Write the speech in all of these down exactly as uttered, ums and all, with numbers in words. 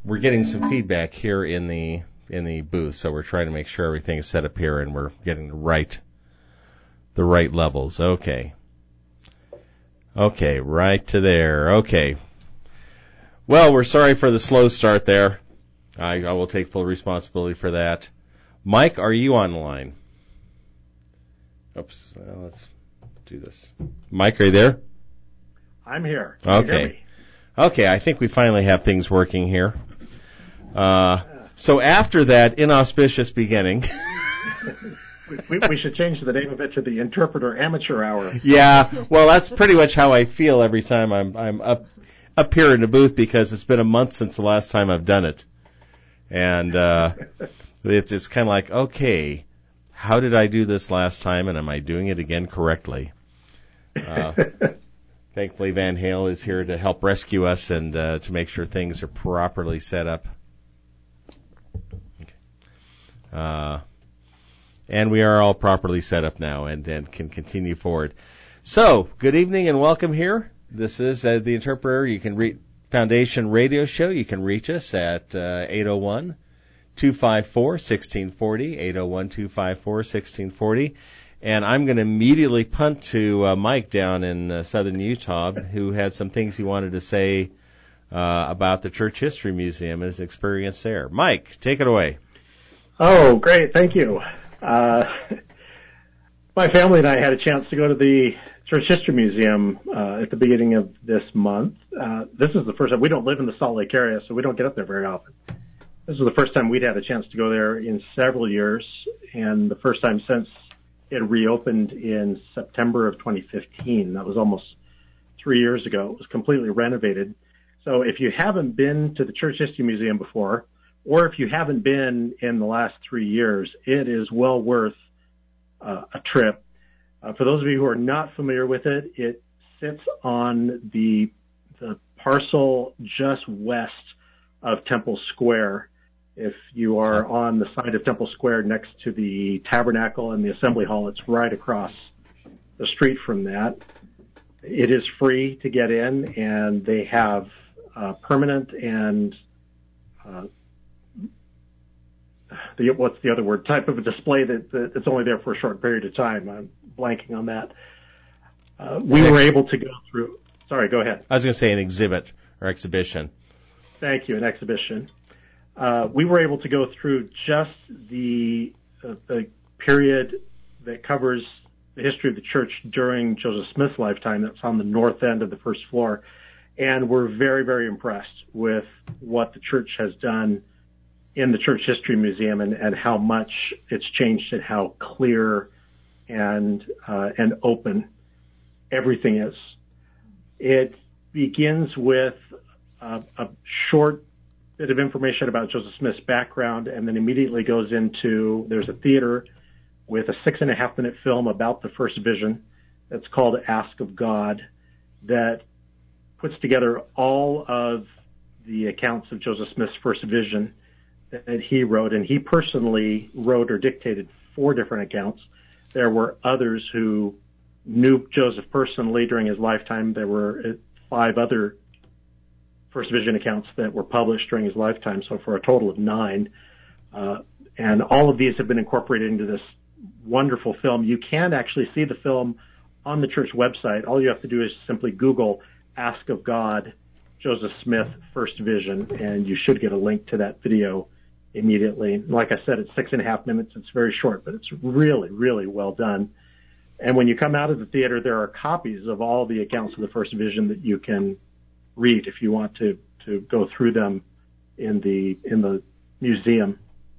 we're getting some feedback here in the in the booth, so we're trying to make sure everything is set up here and we're getting the right the right levels. Okay. Okay, right to there. Okay. Well, we're sorry for the slow start there. I, I will take full responsibility for that. Mike, are you on the line? Oops. Well, let's do this. Mike, are you there? I'm here. Can you hear me? Okay, I think we finally have things working here. Uh, so after that inauspicious beginning... we, we should change the name of it to the Interpreter Amateur Hour. Yeah, well, that's pretty much how I feel every time I'm I'm up up here in the booth, because it's been a month since the last time I've done it. And uh, it's, it's kind of like, okay, how did I do this last time, and am I doing it again correctly? Uh Thankfully, Van Hale is here to help rescue us and uh, to make sure things are properly set up. Okay. Uh, and we are all properly set up now and, and can continue forward. So, good evening and welcome here. This is uh, the Interpreter. You can reach Foundation Radio Show. You can reach us at uh, eight oh one, two five four, one six four oh, eight oh one, two five four, one six four oh. And I'm going to immediately punt to uh, Mike down in uh, southern Utah, who had some things he wanted to say uh, about the Church History Museum and his experience there. Mike, take it away. Oh, great. Thank you. Uh, my family and I had a chance to go to the Church History Museum uh, at the beginning of this month. Uh, this is the first time. We don't live in the Salt Lake area, so we don't get up there very often. This is the first time we'd had a chance to go there in several years, and the first time since it reopened in September of twenty fifteen. That was almost three years ago. It was completely renovated. So if you haven't been to the Church History Museum before, or if you haven't been in the last three years, it is well worth uh, a trip. Uh, for those of you who are not familiar with it, it sits on the the parcel just west of Temple Square. If you are on the side of Temple Square next to the Tabernacle and the Assembly Hall, it's right across the street from that. It is free to get in, and they have uh, permanent and uh, the, what's the other word, type of a display that, that that's only there for a short period of time. I'm blanking on that. Uh, we were able to go through. Sorry, go ahead. I was going to say an exhibit or exhibition. Thank you, an exhibition. Uh, we were able to go through just the, uh, the period that covers the history of the church during Joseph Smith's lifetime. That's on the north end of the first floor. And we're very, very impressed with what the church has done in the Church History Museum and, and how much it's changed and how clear and, uh, and open everything is. It begins with a, a short bit of information about Joseph Smith's background, and then immediately goes into, there's a theater with a six and a half minute film about the first vision that's called Ask of God, that puts together all of the accounts of Joseph Smith's first vision that he wrote, and he personally wrote or dictated four different accounts. There were others who knew Joseph personally during his lifetime. There were five other first vision accounts that were published during his lifetime, so for a total of nine. Uh, and all of these have been incorporated into this wonderful film. You can actually see the film on the church website. All you have to do is simply Google Ask of God, Joseph Smith, First Vision, and you should get a link to that video immediately. Like I said, it's six and a half minutes. It's very short, but it's really, really well done. And when you come out of the theater, there are copies of all the accounts of the First Vision that you can read if you want to, to go through them in the, in the museum.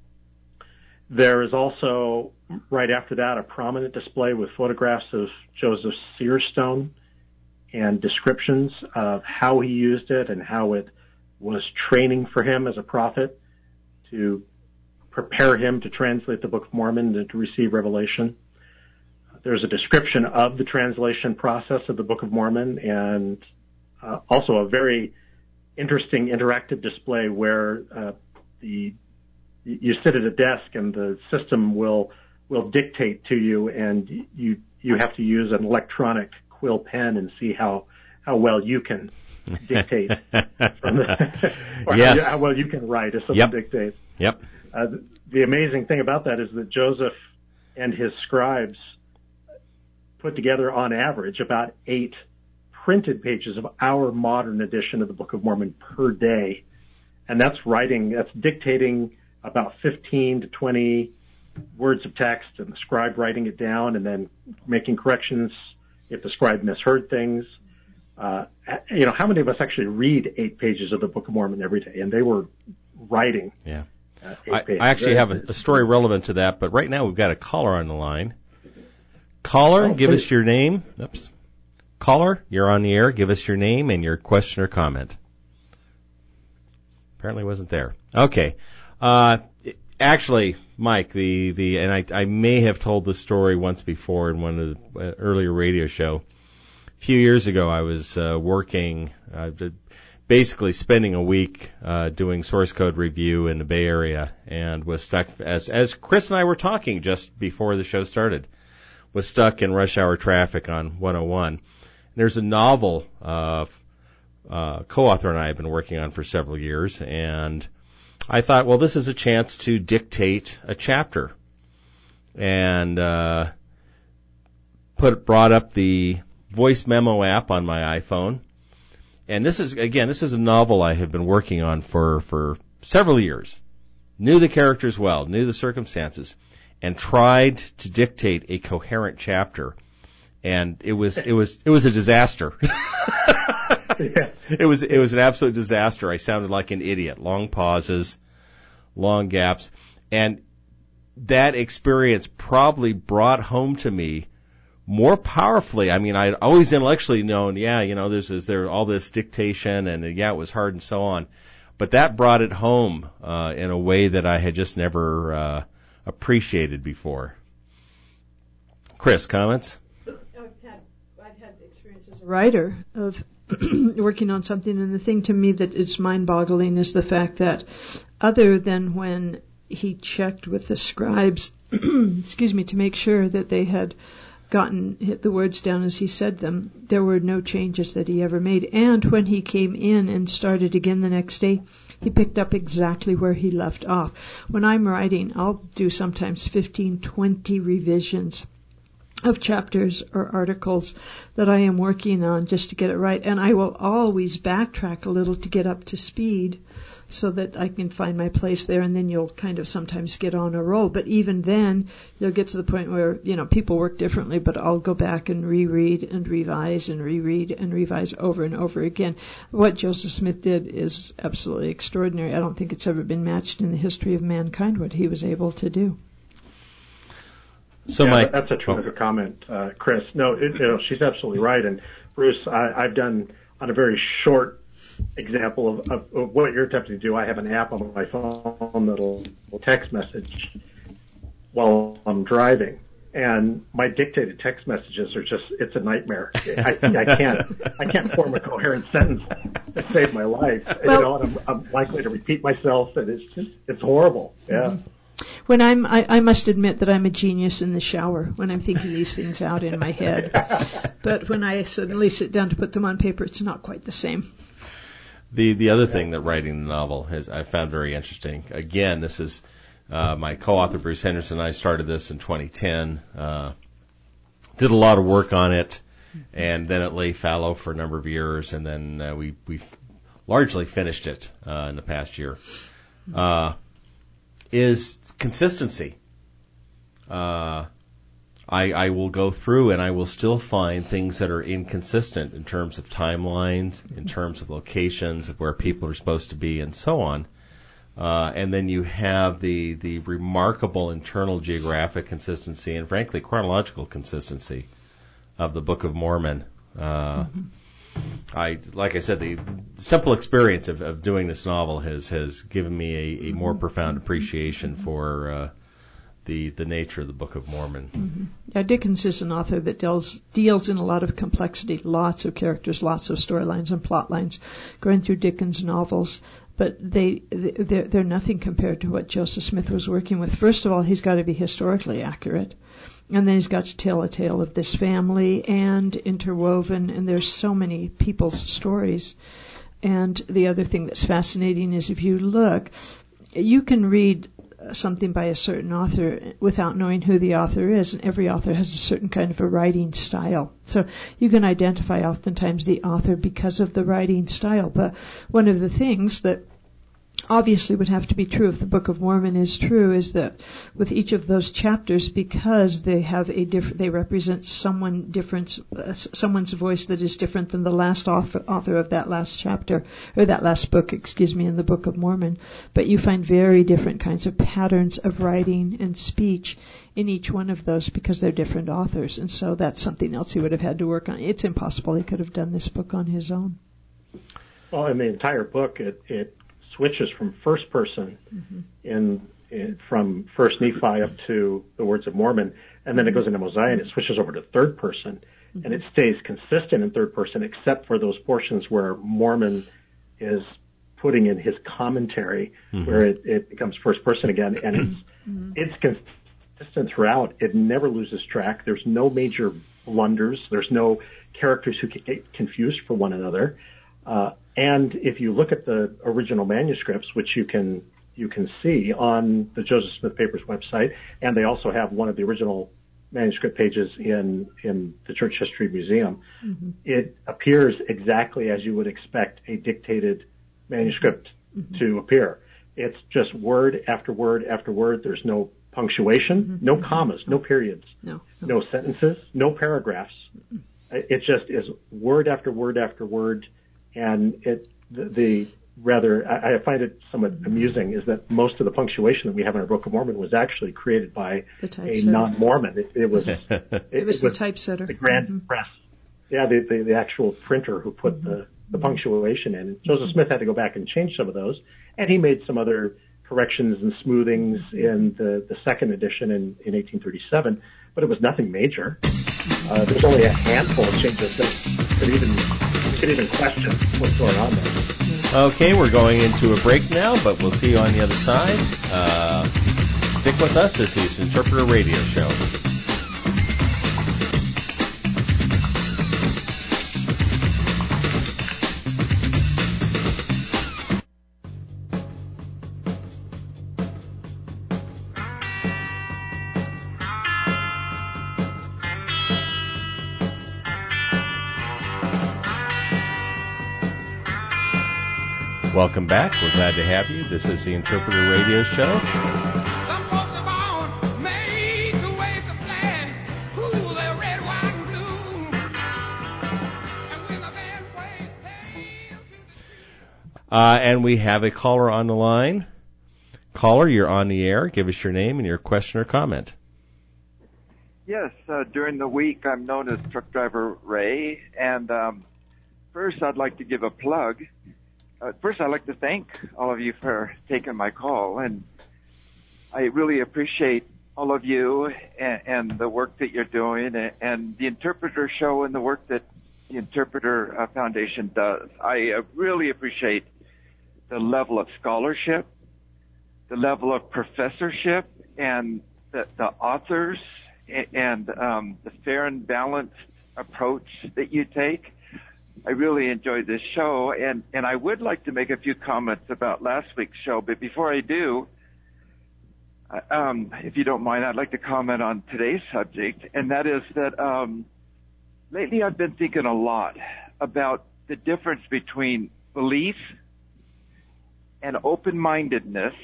There is also, right after that, a prominent display with photographs of Joseph Seer Stone and descriptions of how he used it and how it was training for him as a prophet to prepare him to translate the Book of Mormon and to receive revelation. There's a description of the translation process of the Book of Mormon, and uh, also a very interesting interactive display where uh, the you sit at a desk and the system will will dictate to you, and you you have to use an electronic quill pen and see how how well you can dictate from the, or yes. how, how well you can write if someone yep. dictates. Yep. Uh, the, the amazing thing about that is that Joseph and his scribes put together on average about eight printed pages of our modern edition of the Book of Mormon per day. And that's writing, that's dictating about fifteen to twenty words of text, and the scribe writing it down and then making corrections if the scribe misheard things. Uh, you know, how many of us actually read eight pages of the Book of Mormon every day? And they were writing. Yeah. Uh, I, I actually have a, a story relevant to that, but right now we've got a caller on the line. Caller, oh, give please. us your name. Oops. Caller, you're on the air. Give us your name and your question or comment. Apparently wasn't there. Okay. Uh, actually, Mike, the, the, and I, I may have told this story once before in one of the uh, earlier radio show. A few years ago, I was uh, working, uh, basically spending a week uh, doing source code review in the Bay Area, and was stuck, as as Chris and I were talking just before the show started, was stuck in rush hour traffic on one oh one. There's a novel uh, uh, co-author and I have been working on for several years, and I thought, well, this is a chance to dictate a chapter, and uh, put brought up the voice memo app on my iPhone. And this is, again, this is a novel I have been working on for, for several years. Knew the characters well, knew the circumstances, and tried to dictate a coherent chapter. And it was, it was, it was a disaster. yeah. It was, it was an absolute disaster. I sounded like an idiot. Long pauses, long gaps. And that experience probably brought home to me more powerfully. I mean, I'd always intellectually known, yeah, you know, there's, is there all this dictation, and uh, yeah, it was hard and so on. But that brought it home uh, in a way that I had just never uh, appreciated before. Chris, comments? I've had, I've had experience as a writer of working on something, and the thing to me that is mind-boggling is the fact that other than when he checked with the scribes, excuse me, to make sure that they had gotten hit the words down as he said them, there were no changes that he ever made. And when he came in and started again the next day, he picked up exactly where he left off. When I'm writing, I'll do sometimes fifteen, twenty revisions of chapters or articles that I am working on just to get it right. And I will always backtrack a little to get up to speed so that I can find my place there, and then you'll kind of sometimes get on a roll. But even then, you'll get to the point where, you know, people work differently, but I'll go back and reread and revise and reread and revise over and over again. What Joseph Smith did is absolutely extraordinary. I don't think it's ever been matched in the history of mankind, what he was able to do. So yeah, my, that's a terrific oh. comment, uh, Chris. No, it, you know, she's absolutely right. And Bruce, I, I've done on a very short example of, of, of what you're attempting to do. I have an app on my phone that'll will text message while I'm driving, and my dictated text messages are just—it's a nightmare. I, I can't, I can't form a coherent sentence to save my life. Well, you know, and I'm, I'm likely to repeat myself, and it's just—it's horrible. Yeah. Mm-hmm. When I'm, I, I must admit that I'm a genius in the shower when I'm thinking these things out in my head. But when I suddenly sit down to put them on paper, it's not quite the same. The the other thing that writing the novel has I found very interesting. Again, this is uh, my co-author Bruce Henderson and I started this in twenty ten. Uh, did a lot of work on it, and then it lay fallow for a number of years, and then uh, we we largely finished it uh, in the past year. Uh, is consistency. Uh, I, I will go through and I will still find things that are inconsistent in terms of timelines, in terms of locations, of where people are supposed to be, and so on. Uh, and then you have the, the remarkable internal geographic consistency and, frankly, chronological consistency of the Book of Mormon. Uh, mm-hmm. I, like I said, the simple experience of, of doing this novel has, has given me a, a more profound appreciation for uh, the, the nature of the Book of Mormon. Mm-hmm. Yeah, Dickens is an author that deals deals in a lot of complexity, lots of characters, lots of storylines and plot lines, going through Dickens' novels. But they they're, they're nothing compared to what Joseph Smith was working with. First of all, he's got to be historically accurate. And then he's got to tell a tale of this family and interwoven, and there's so many people's stories. And the other thing that's fascinating is if you look, you can read something by a certain author without knowing who the author is, and every author has a certain kind of a writing style. So you can identify oftentimes the author because of the writing style. But one of the things that obviously would have to be true if the Book of Mormon is true is that with each of those chapters, because they have a different, they represent someone different, uh, someone's voice that is different than the last author, author of that last chapter, or that last book, excuse me, in the Book of Mormon. But you find very different kinds of patterns of writing and speech in each one of those because they're different authors. And so that's something else he would have had to work on. It's impossible he could have done this book on his own. Well, in the entire book, it, it switches from first person mm-hmm. in, in from First Nephi up to the Words of Mormon, and then it goes into Mosiah and it switches over to third person, mm-hmm. and it stays consistent in third person except for those portions where Mormon is putting in his commentary, mm-hmm. where it, it becomes first person again, and it's mm-hmm. it's consistent throughout. It never loses track. There's no major blunders. There's no characters who get confused for one another. Uh, and if you look at the original manuscripts, which you can you can see on the Joseph Smith Papers website, and they also have one of the original manuscript pages in in the Church History Museum, mm-hmm. it appears exactly as you would expect a dictated manuscript mm-hmm. to appear. It's just word after word after word. There's no punctuation, mm-hmm. no commas, no periods, no, no. no sentences, no paragraphs. Mm-hmm. It just is word after word after word. And it, the, the rather, I, I find it somewhat amusing is that most of the punctuation that we have in our Book of Mormon was actually created by a non-Mormon. It, it was, it, it was it was the typesetter. The Grand mm-hmm. Press. Yeah, the, the, the actual printer who put mm-hmm. the, the punctuation in. And Joseph Smith had to go back and change some of those. And he made some other corrections and smoothings in the, the second edition in, in eighteen thirty-seven, but it was nothing major. Uh, there's only a handful of changes that could even, you could even question what's going on there. Okay, we're going into a break now, but we'll see you on the other side. Uh, stick with us. This is Interpreter Radio Show. Welcome back. We're glad to have you. This is the Interpreter Radio Show. Some folks are born made to waste a plan. Ooh, they're red, white, and blue. And when the band plays Hail to the Uh, and we have a caller on the line. Caller, you're on the air. Give us your name and your question or comment. Yes, uh, during the week I'm known as Truck Driver Ray. And um, first I'd like to give a plug. Uh, first, I'd like to thank all of you for taking my call, and I really appreciate all of you and, and the work that you're doing, and, and the Interpreter Show and the work that the Interpreter uh, Foundation does. I uh, really appreciate the level of scholarship, the level of professorship, and the, the authors, and, and um, the fair and balanced approach that you take. I really enjoyed this show, and, and I would like to make a few comments about last week's show, but before I do, um, if you don't mind, I'd like to comment on today's subject, and that is that um, lately I've been thinking a lot about the difference between belief and open-mindedness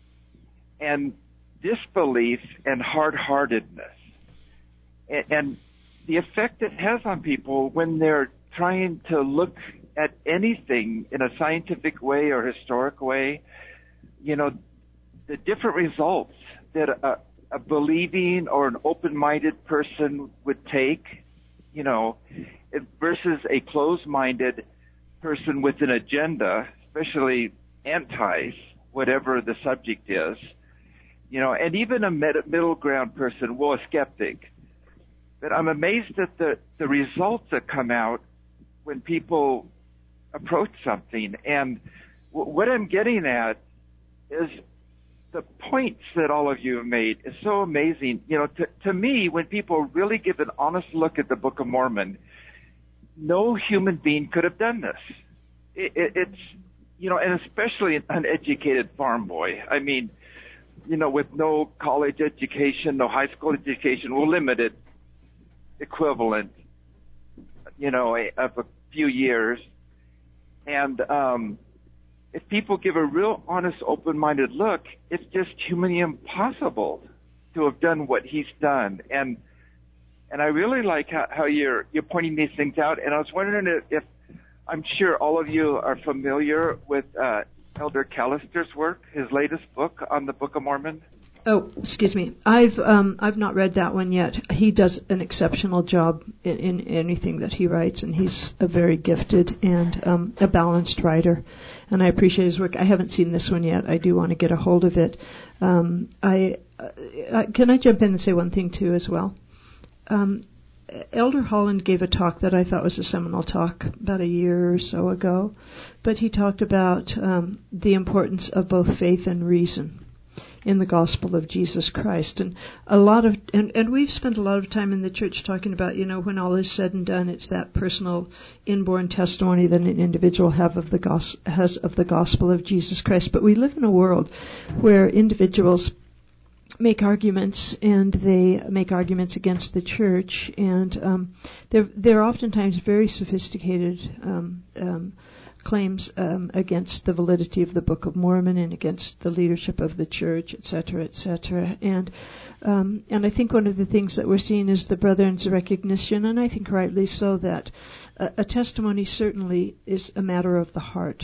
and disbelief and hard-heartedness, and, and the effect it has on people when they're trying to look at anything in a scientific way or historic way, you know, the different results that a, a believing or an open-minded person would take, you know, versus a closed-minded person with an agenda, especially anti whatever the subject is. you know, and even a med- middle ground person, well, a skeptic. But I'm amazed at the, the results that come out when people approach something. And w- what I'm getting at is the points that all of you have made is so amazing. You know, to, to me, when people really give an honest look at the Book of Mormon, no human being could have done this. It, it, it's, you know, and especially an uneducated farm boy. I mean, you know, with no college education, no high school education, well, limited equivalent, you know, of a few years. And um, if people give a real honest, open-minded look, it's just humanly impossible to have done what he's done. And and I really like how, how you're you're pointing these things out. And I was wondering if, if I'm sure all of you are familiar with uh, Elder Callister's work, his latest book on the Book of Mormon. Oh, excuse me. I've um, I've not read that one yet. He does an exceptional job in, in anything that he writes, and he's a very gifted and um, a balanced writer. And I appreciate his work. I haven't seen this one yet. I do want to get a hold of it. Um, I, uh, can I jump in and say one thing too as well? Um, Elder Holland gave a talk that I thought was a seminal talk about a year or so ago, but he talked about um, the importance of both faith and reason in the gospel of Jesus Christ. And a lot of, and, and we've spent a lot of time in the church talking about, you know, when all is said and done, it's that personal inborn testimony that an individual have of the gos- has of the gospel of Jesus Christ. But we live in a world where individuals make arguments, and they make arguments against the church, and um, they're, they're oftentimes very sophisticated um, um, claims um, against the validity of the Book of Mormon and against the leadership of the church, et cetera, et cetera. And um, and I think one of the things that we're seeing is the brethren's recognition, and I think rightly so, that a, a testimony certainly is a matter of the heart.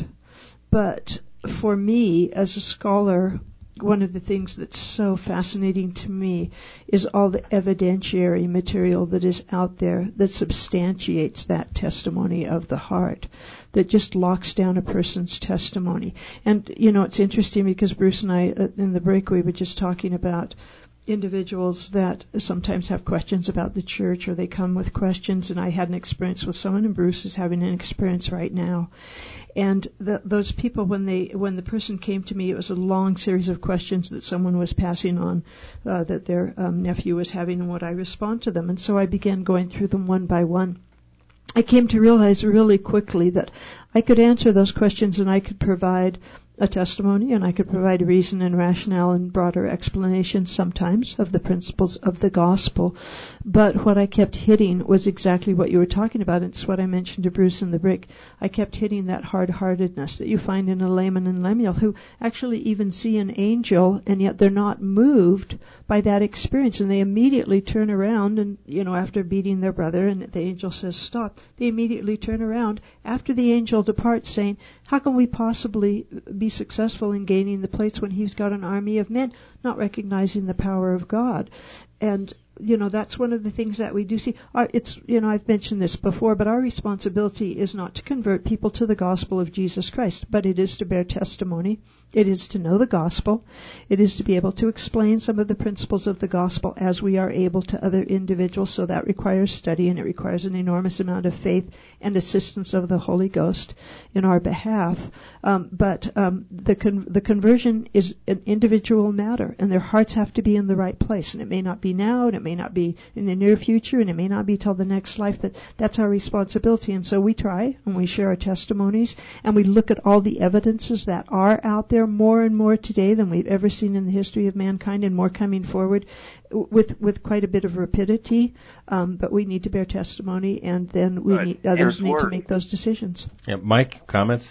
But for me, as a scholar, one of the things that's so fascinating to me is all the evidentiary material that is out there that substantiates that testimony of the heart, that just locks down a person's testimony. And, you know, it's interesting because Bruce and I, uh, in the break, we were just talking about individuals that sometimes have questions about the church, or they come with questions, and I had an experience with someone, and Bruce is having an experience right now. And the, those people, when they, when the person came to me, it was a long series of questions that someone was passing on, uh, that their um, nephew was having, and would I respond to them? And so I began going through them one by one. I came to realize really quickly that I could answer those questions, and I could provide a testimony, and I could provide reason and rationale and broader explanation sometimes of the principles of the gospel. But what I kept hitting was exactly what you were talking about. It's what I mentioned to Bruce in the break. I kept hitting that hard-heartedness that you find in a Laman and Lemuel, who actually even see an angel, and yet they're not moved by that experience, and they immediately turn around, and, you know, after beating their brother, and the angel says stop, they immediately turn around after the angel departs, saying, how can we possibly be successful in gaining the place when he's got an army of men, not recognizing the power of God? And, you know, that's one of the things that we do see. Our, it's, you know, I've mentioned this before, but our responsibility is not to convert people to the gospel of Jesus Christ, but it is to bear testimony. It is to know the gospel. It is to be able to explain some of the principles of the gospel as we are able to other individuals. So that requires study, and it requires an enormous amount of faith and assistance of the Holy Ghost in our behalf. Um, but um, the con- the conversion is an individual matter, and their hearts have to be in the right place. And it may not be now, and it may not be in the near future, and it may not be till the next life. But that's our responsibility. And so we try, and we share our testimonies, and we look at all the evidences that are out there, more and more today than we've ever seen in the history of mankind, and more coming forward with with quite a bit of rapidity. Um, but we need to bear testimony, and then we Right. need, others Here's need word. to make those decisions. Yeah, Mike, comments?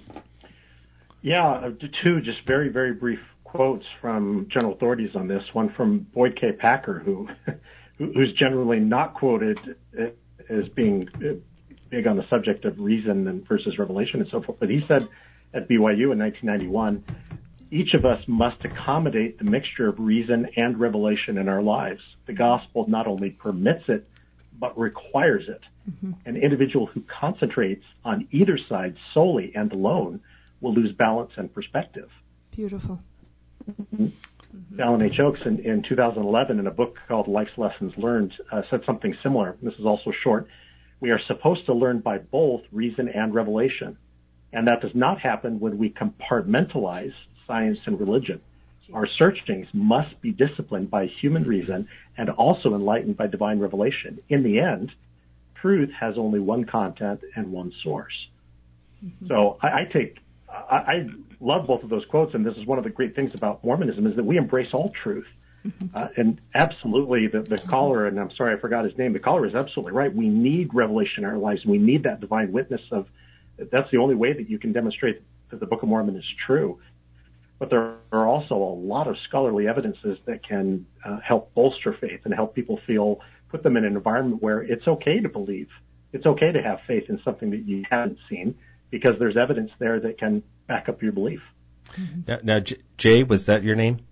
Yeah, uh, two just very, very brief quotes from general authorities on this. One from Boyd K. Packer, who who's generally not quoted as being big on the subject of reason and versus revelation and so forth. But he said at B Y U in nineteen ninety-one, each of us must accommodate the mixture of reason and revelation in our lives. The gospel not only permits it, but requires it. Mm-hmm. An individual who concentrates on either side solely and alone will lose balance and perspective. Beautiful. Mm-hmm. Alan H. Oakes in, in two thousand eleven in a book called Life's Lessons Learned uh, said something similar. This is also short. We are supposed to learn by both reason and revelation. And that does not happen when we compartmentalize science and religion. Our searchings must be disciplined by human reason and also enlightened by divine revelation. In the end, truth has only one content and one source. Mm-hmm. So I, I take, I, I love both of those quotes, and this is one of the great things about Mormonism is that we embrace all truth. Mm-hmm. Uh, and absolutely, the, the caller, and I'm sorry I forgot his name, the caller is absolutely right. We need revelation in our lives. We need that divine witness of, that's the only way that you can demonstrate that the Book of Mormon is true. But there are also a lot of scholarly evidences that can uh, help bolster faith and help people feel, put them in an environment where it's okay to believe. It's okay to have faith in something that you haven't seen because there's evidence there that can back up your belief. Mm-hmm. Now, now J- Jay, was that your name?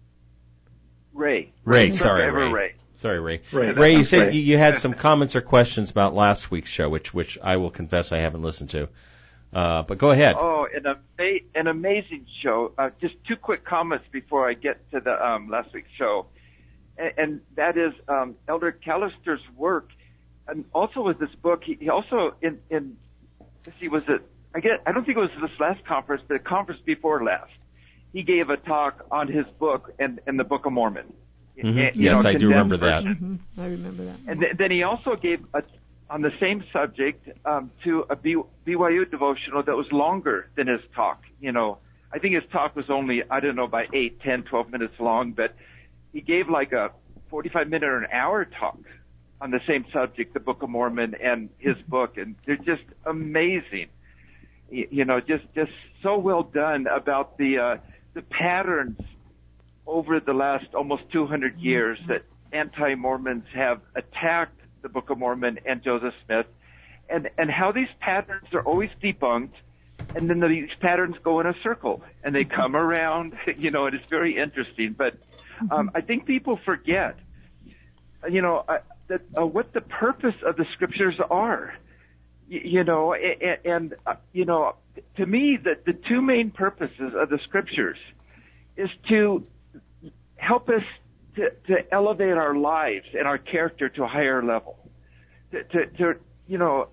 Ray. Ray, sorry, Ray. Ray. Sorry, Ray. Ray, Ray you said Ray. You, you had some comments or questions about last week's show, which which I will confess I haven't listened to. Uh, but go ahead. Oh, an, ama- an amazing show. Uh, just two quick comments before I get to the um, last week's show. And, and that is um, Elder Callister's work. And also with this book, he, he also, in, in let's see, was it, I get, I don't think it was this last conference, but the conference before last, he gave a talk on his book and, and the Book of Mormon. Mm-hmm. And, yes, know, I do remember that. Mm-hmm. I remember that. And th- then he also gave a on the same subject um, to a B- BYU devotional that was longer than his talk. You know, I think his talk was only, I don't know, by eight, ten, twelve minutes long, but he gave like a forty-five minute or an hour talk on the same subject, the Book of Mormon and his book, and they're just amazing. You, you know, just just so well done about the uh, the patterns over the last almost two hundred years that anti-Mormons have attacked the Book of Mormon and Joseph Smith, and, and how these patterns are always debunked, and then these patterns go in a circle, and they come around, you know, and it's very interesting. But um, I think people forget, you know, uh, that uh, what the purpose of the Scriptures are, you, you know, and, and uh, you know, to me, the, the two main purposes of the Scriptures is to help us To, to elevate our lives and our character to a higher level, to, to, to you know,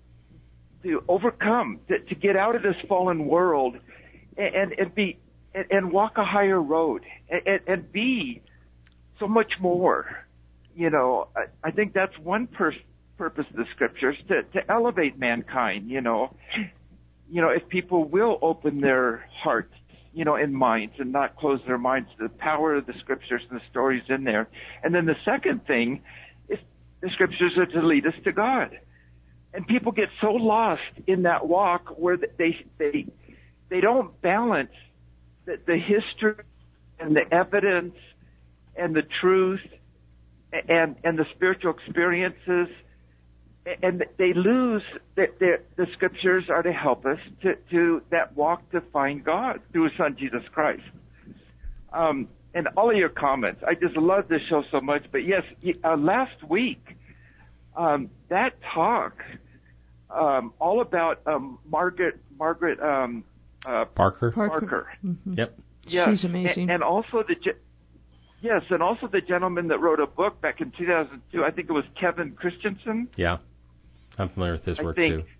to overcome, to, to get out of this fallen world and, and be, and, and walk a higher road and, and be so much more. You know, I, I think that's one pers- purpose of the Scriptures, to, to elevate mankind, you know. You know, if people will open their hearts, you know, in minds and not close their minds to the power of the Scriptures and the stories in there. And then the second thing is the Scriptures are to lead us to God. And people get so lost in that walk where they they they don't balance the, the history and the evidence and the truth and and the spiritual experiences, and they lose that the Scriptures are to help us to, to that walk to find God through His Son, Jesus Christ. Um, and all of your comments, I just love this show so much. But yes, uh, last week, um, that talk, um, all about um, Margaret, Margaret Parker. um, uh, Parker. Parker. Mm-hmm. Yep. Yes. She's amazing. And, and also the, yes, and also the gentleman that wrote a book back in two thousand two, I think it was Kevin Christensen. Yeah. I'm familiar with his I work think, too.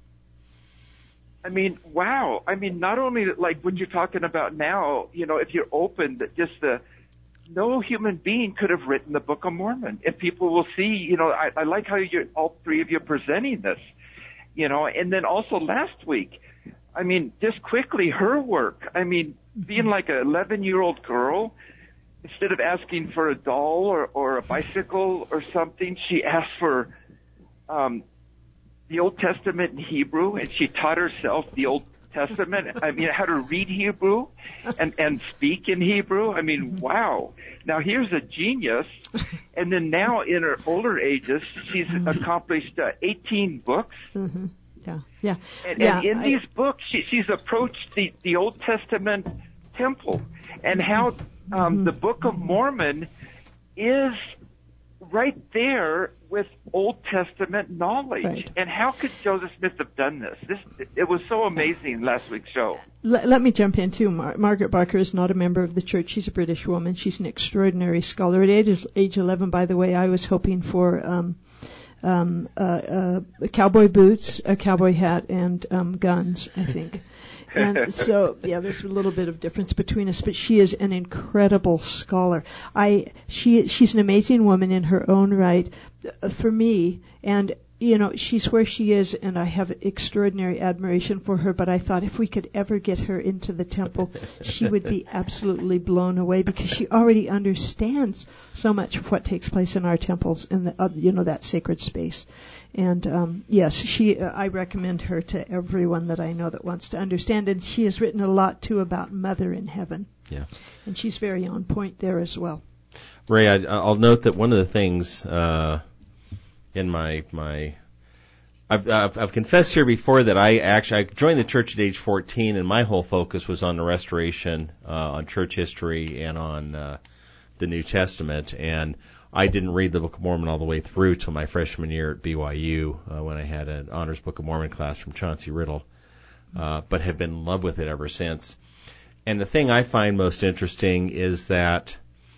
I mean, wow. I mean, not only like what you're talking about now, you know, if you're open, that just the, no human being could have written the Book of Mormon. If people will see, you know, I, I like how you're, all three of you are presenting this, you know, and then also last week, I mean, just quickly, her work, I mean, being like an eleven-year-old girl, instead of asking for a doll or, or a bicycle or something, she asked for, um, the Old Testament in Hebrew, and she taught herself the Old Testament. I mean, how to read Hebrew and, and speak in Hebrew. I mean, wow. Now here's a genius. And then now in her older ages, she's accomplished uh, eighteen books. Mm-hmm. Yeah, yeah. And, yeah, and in I, these books, she, she's approached the, the Old Testament temple and how um, Mm-hmm. the Book of Mormon is right there with Old Testament knowledge. Right. And how could Joseph Smith have done this? This it was so amazing last week's show. Let, let me jump in too. Mar- Margaret Barker is not a member of the church. She's a British woman. She's an extraordinary scholar. At age, age eleven, by the way, I was hoping for um, um, uh, uh, cowboy boots, a cowboy hat, and um, guns, I think. And so, yeah, there's a little bit of difference between us, but she is an incredible scholar. I, she, she's an amazing woman in her own right, uh, for me, and, you know, she's where she is, and I have extraordinary admiration for her, but I thought if we could ever get her into the temple, she would be absolutely blown away, because she already understands so much of what takes place in our temples and, the, uh, you know, that sacred space. And um, yes, she. Uh, I recommend her to everyone that I know that wants to understand. And she has written a lot too about Mother in Heaven. Yeah, and she's very on point there as well. Ray, I, I'll note that one of the things uh, in my my, I've, I've I've confessed here before that I actually I joined the church at age fourteen, and my whole focus was on the restoration, uh, on church history, and on uh, the New Testament. And I didn't read the Book of Mormon all the way through till my freshman year at B Y U uh, when I had an honors Book of Mormon class from Chauncey Riddle, uh, but have been in love with it ever since. And the thing I find most interesting is that,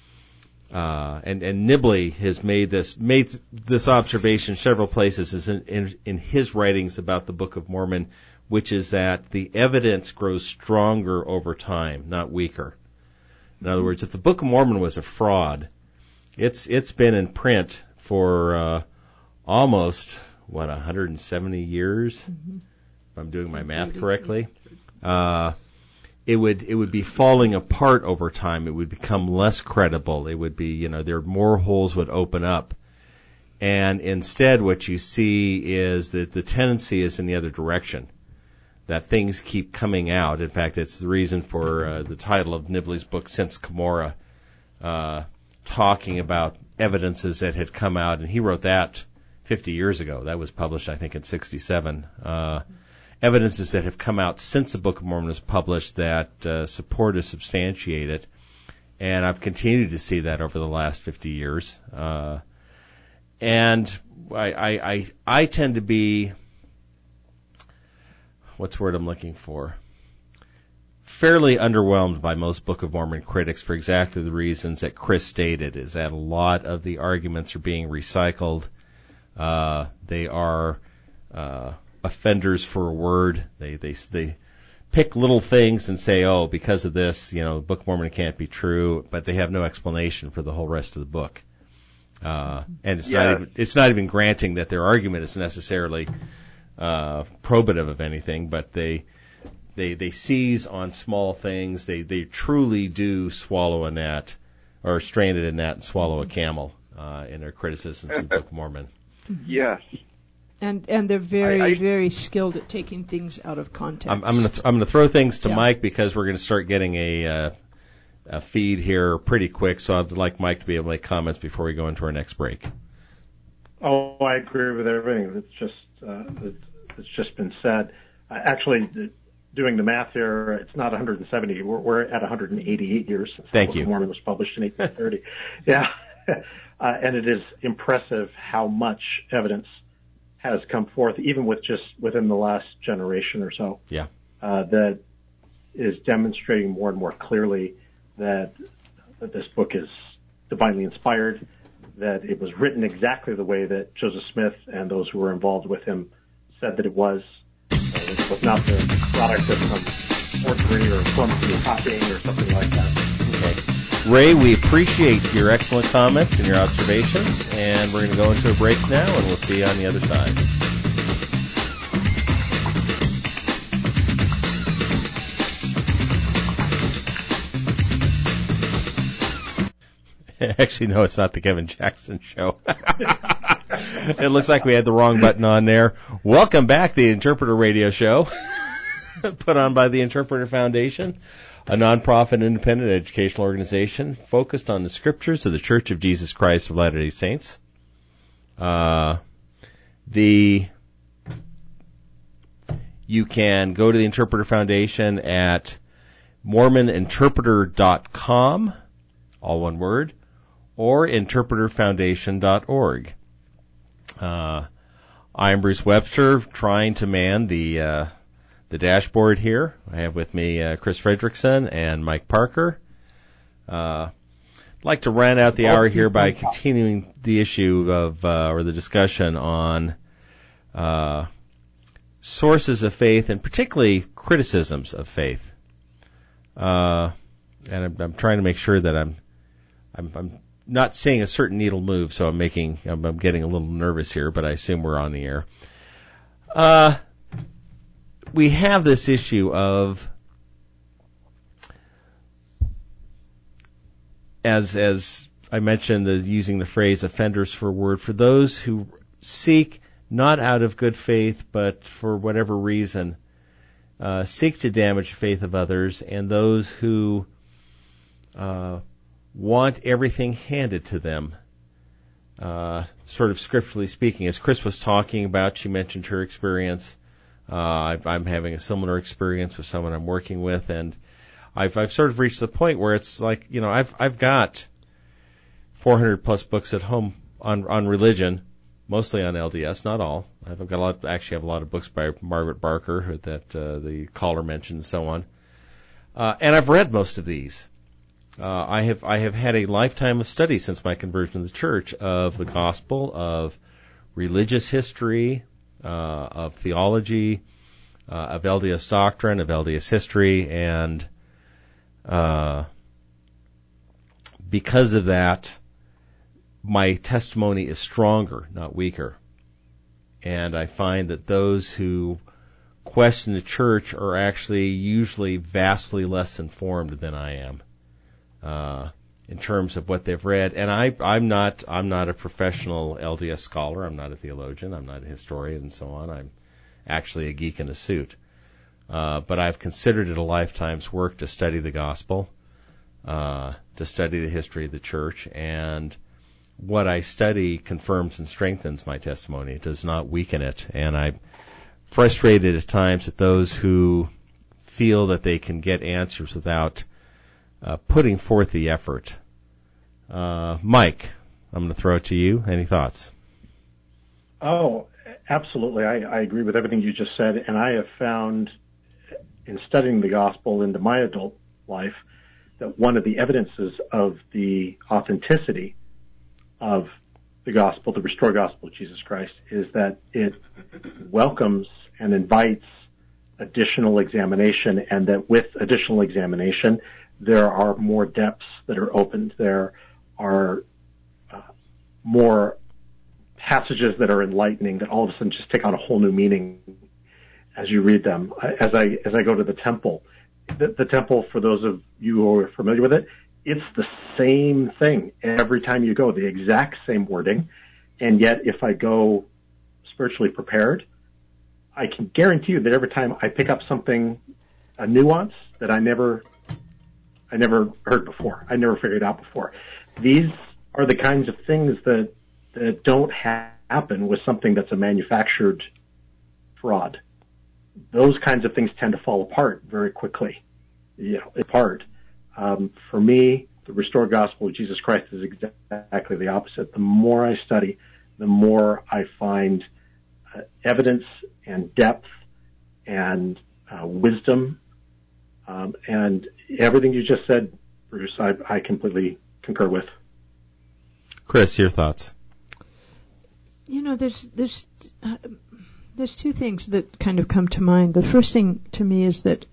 uh, and, and Nibley has made this made this observation several places is in, in, in his writings about the Book of Mormon, which is that the evidence grows stronger over time, not weaker. In other words, if the Book of Mormon was a fraud, It's it's been in print for uh, almost what one hundred seventy years, mm-hmm. if I'm doing my math correctly. Uh, it would it would be falling apart over time. It would become less credible. It would be you know there more holes would open up, and instead what you see is that the tendency is in the other direction. That things keep coming out. In fact, it's the reason for uh, the title of Nibley's book, Since Cumorah. Uh, talking about evidences that had come out, and he wrote that fifty years ago. That was published, I think, in sixty-seven. Uh, evidences that have come out since the Book of Mormon was published that uh, support or substantiate it, and I've continued to see that over the last fifty years. Uh, and I, I, I, I tend to be, what's the word I'm looking for? fairly underwhelmed by most Book of Mormon critics for exactly the reasons that Chris stated, is that a lot of the arguments are being recycled. Uh, they are uh, offenders for a word. They, they they pick little things and say, oh, because of this, you know, the Book of Mormon can't be true, but they have no explanation for the whole rest of the book. Uh, and it's yeah. not even, it's not even granting that their argument is necessarily uh, probative of anything, but they They they seize on small things. They they truly do swallow a gnat, or stranded a gnat and swallow a camel uh, in their criticisms of the Book of Mormon. Yes. And and they're very I, I, very skilled at taking things out of context. I'm, I'm gonna th- I'm gonna throw things to yeah. Mike because we're gonna start getting a, uh, a feed here pretty quick. So I'd like Mike to be able to make comments before we go into our next break. Oh, I agree with everything that's just uh, that's just been said. Uh, actually. Doing the math here, it's not one hundred seventy. We're, we're at one hundred eighty-eight years since Thank the Book you. of Mormon was published in eighteen thirty. Yeah, uh, and it is impressive how much evidence has come forth, even with just within the last generation or so. Yeah, uh, that is demonstrating more and more clearly that, that this book is divinely inspired, that it was written exactly the way that Joseph Smith and those who were involved with him said that it was. It was not the product of some forgery or clumsy copying or something like that. Okay. Ray, we appreciate your excellent comments and your observations, and we're going to go into a break now, and we'll see you on the other side. Actually, no, it's not the Kevin Jackson Show. It looks like we had the wrong button on there. Welcome back, the Interpreter Radio Show, put on by the Interpreter Foundation, a nonprofit independent educational organization focused on the scriptures of the Church of Jesus Christ of Latter-day Saints. Uh, the you can go to the Interpreter Foundation at mormon interpreter dot com, all one word, or interpreter foundation dot org. Uh, I'm Bruce Webster, trying to man the uh, the dashboard here. I have with me uh, Chris Fredrickson and Mike Parker. Uh, I'd like to round out the hour here by continuing the issue of, uh, or the discussion on uh, sources of faith, and particularly criticisms of faith. Uh, and I'm, I'm trying to make sure that I'm, I'm, I'm not seeing a certain needle move, so I'm making, I'm, I'm getting a little nervous here, but I assume we're on the air. Uh, we have this issue of, as, as I mentioned, the, using the phrase offenders for a word, for those who seek, not out of good faith, but for whatever reason, uh, seek to damage the faith of others, and those who, uh, want everything handed to them, uh, sort of scripturally speaking. As Chris was talking about, she mentioned her experience. Uh, I've, I'm having a similar experience with someone I'm working with, and I've, I've sort of reached the point where it's like, you know, I've, I've got four hundred plus books at home on, on religion, mostly on L D S, not all. I've got a lot, actually have a lot of books by Margaret Barker that, uh, the caller mentioned and so on. Uh, and I've read most of these. Uh, I have I have had a lifetime of study since my conversion to the church of the gospel, of religious history, uh, of theology, uh, of L D S doctrine, of L D S history, and uh, because of that, my testimony is stronger, not weaker. And I find that those who question the church are actually usually vastly less informed than I am. Uh, in terms of what they've read, and I, I'm not, I'm not a professional L D S scholar. I'm not a theologian. I'm not a historian, and so on. I'm actually a geek in a suit. Uh, but I've considered it a lifetime's work to study the gospel, uh, to study the history of the church, and what I study confirms and strengthens my testimony. It does not weaken it, and I'm frustrated at times at those who feel that they can get answers without Uh, putting forth the effort. Uh, Mike, I'm going to throw it to you. Any thoughts? Oh, absolutely. I, I agree with everything you just said, and I have found in studying the gospel into my adult life that one of the evidences of the authenticity of the gospel, the restored gospel of Jesus Christ, is that it welcomes and invites additional examination, and that with additional examination, there are more depths that are opened. There are uh, more passages that are enlightening that all of a sudden just take on a whole new meaning as you read them. As I as I go to the temple, the, the temple, for those of you who are familiar with it, it's the same thing every time you go, the exact same wording. And yet, if I go spiritually prepared, I can guarantee you that every time I pick up something, a nuance that I never I never heard before. I never figured out before. These are the kinds of things that, that don't ha- happen with something that's a manufactured fraud. Those kinds of things tend to fall apart very quickly. You know, apart. Um, for me, the restored gospel of Jesus Christ is exactly the opposite. The more I study, the more I find uh, evidence and depth and uh, wisdom. Um, and everything you just said, Bruce, I, I completely concur with. Chris, your thoughts? You know, there's there's uh, there's two things that kind of come to mind. The first thing to me is that,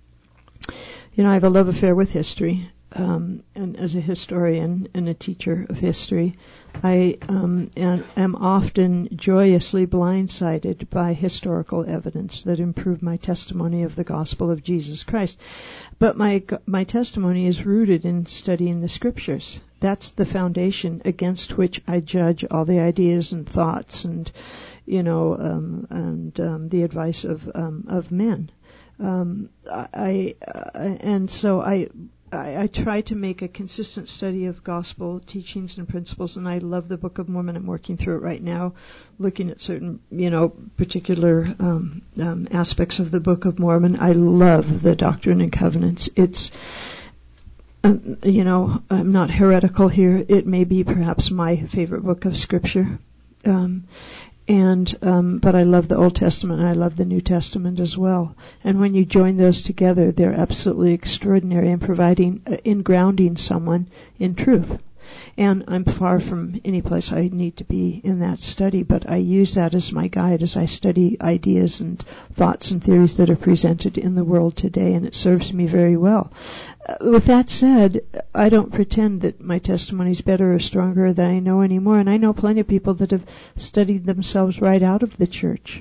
you know, I have a love affair with history, um, and as a historian and a teacher of history, I um, am, am often joyously blindsided by historical evidence that improve my testimony of the gospel of Jesus Christ. But my my testimony is rooted in studying the scriptures. That's the foundation against which I judge all the ideas and thoughts and, you know, um, and um, the advice of um, of men. Um, I uh, and so I. I, I try to make a consistent study of gospel teachings and principles, and I love the Book of Mormon. I'm working through it right now, looking at certain, you know, particular um, um, aspects of the Book of Mormon. I love the Doctrine and Covenants. It's um, you know, I'm not heretical here. It may be perhaps my favorite book of Scripture. Um, and um, but I love the Old Testament and I love the New Testament as well. And when you join those together, they're absolutely extraordinary in providing, uh, in grounding someone in truth. And I'm far from any place I need to be in that study, but I use that as my guide as I study ideas and thoughts and theories that are presented in the world today, and it serves me very well. Uh, with that said, I don't pretend that my testimony is better or stronger than I know anymore, and I know plenty of people that have studied themselves right out of the church.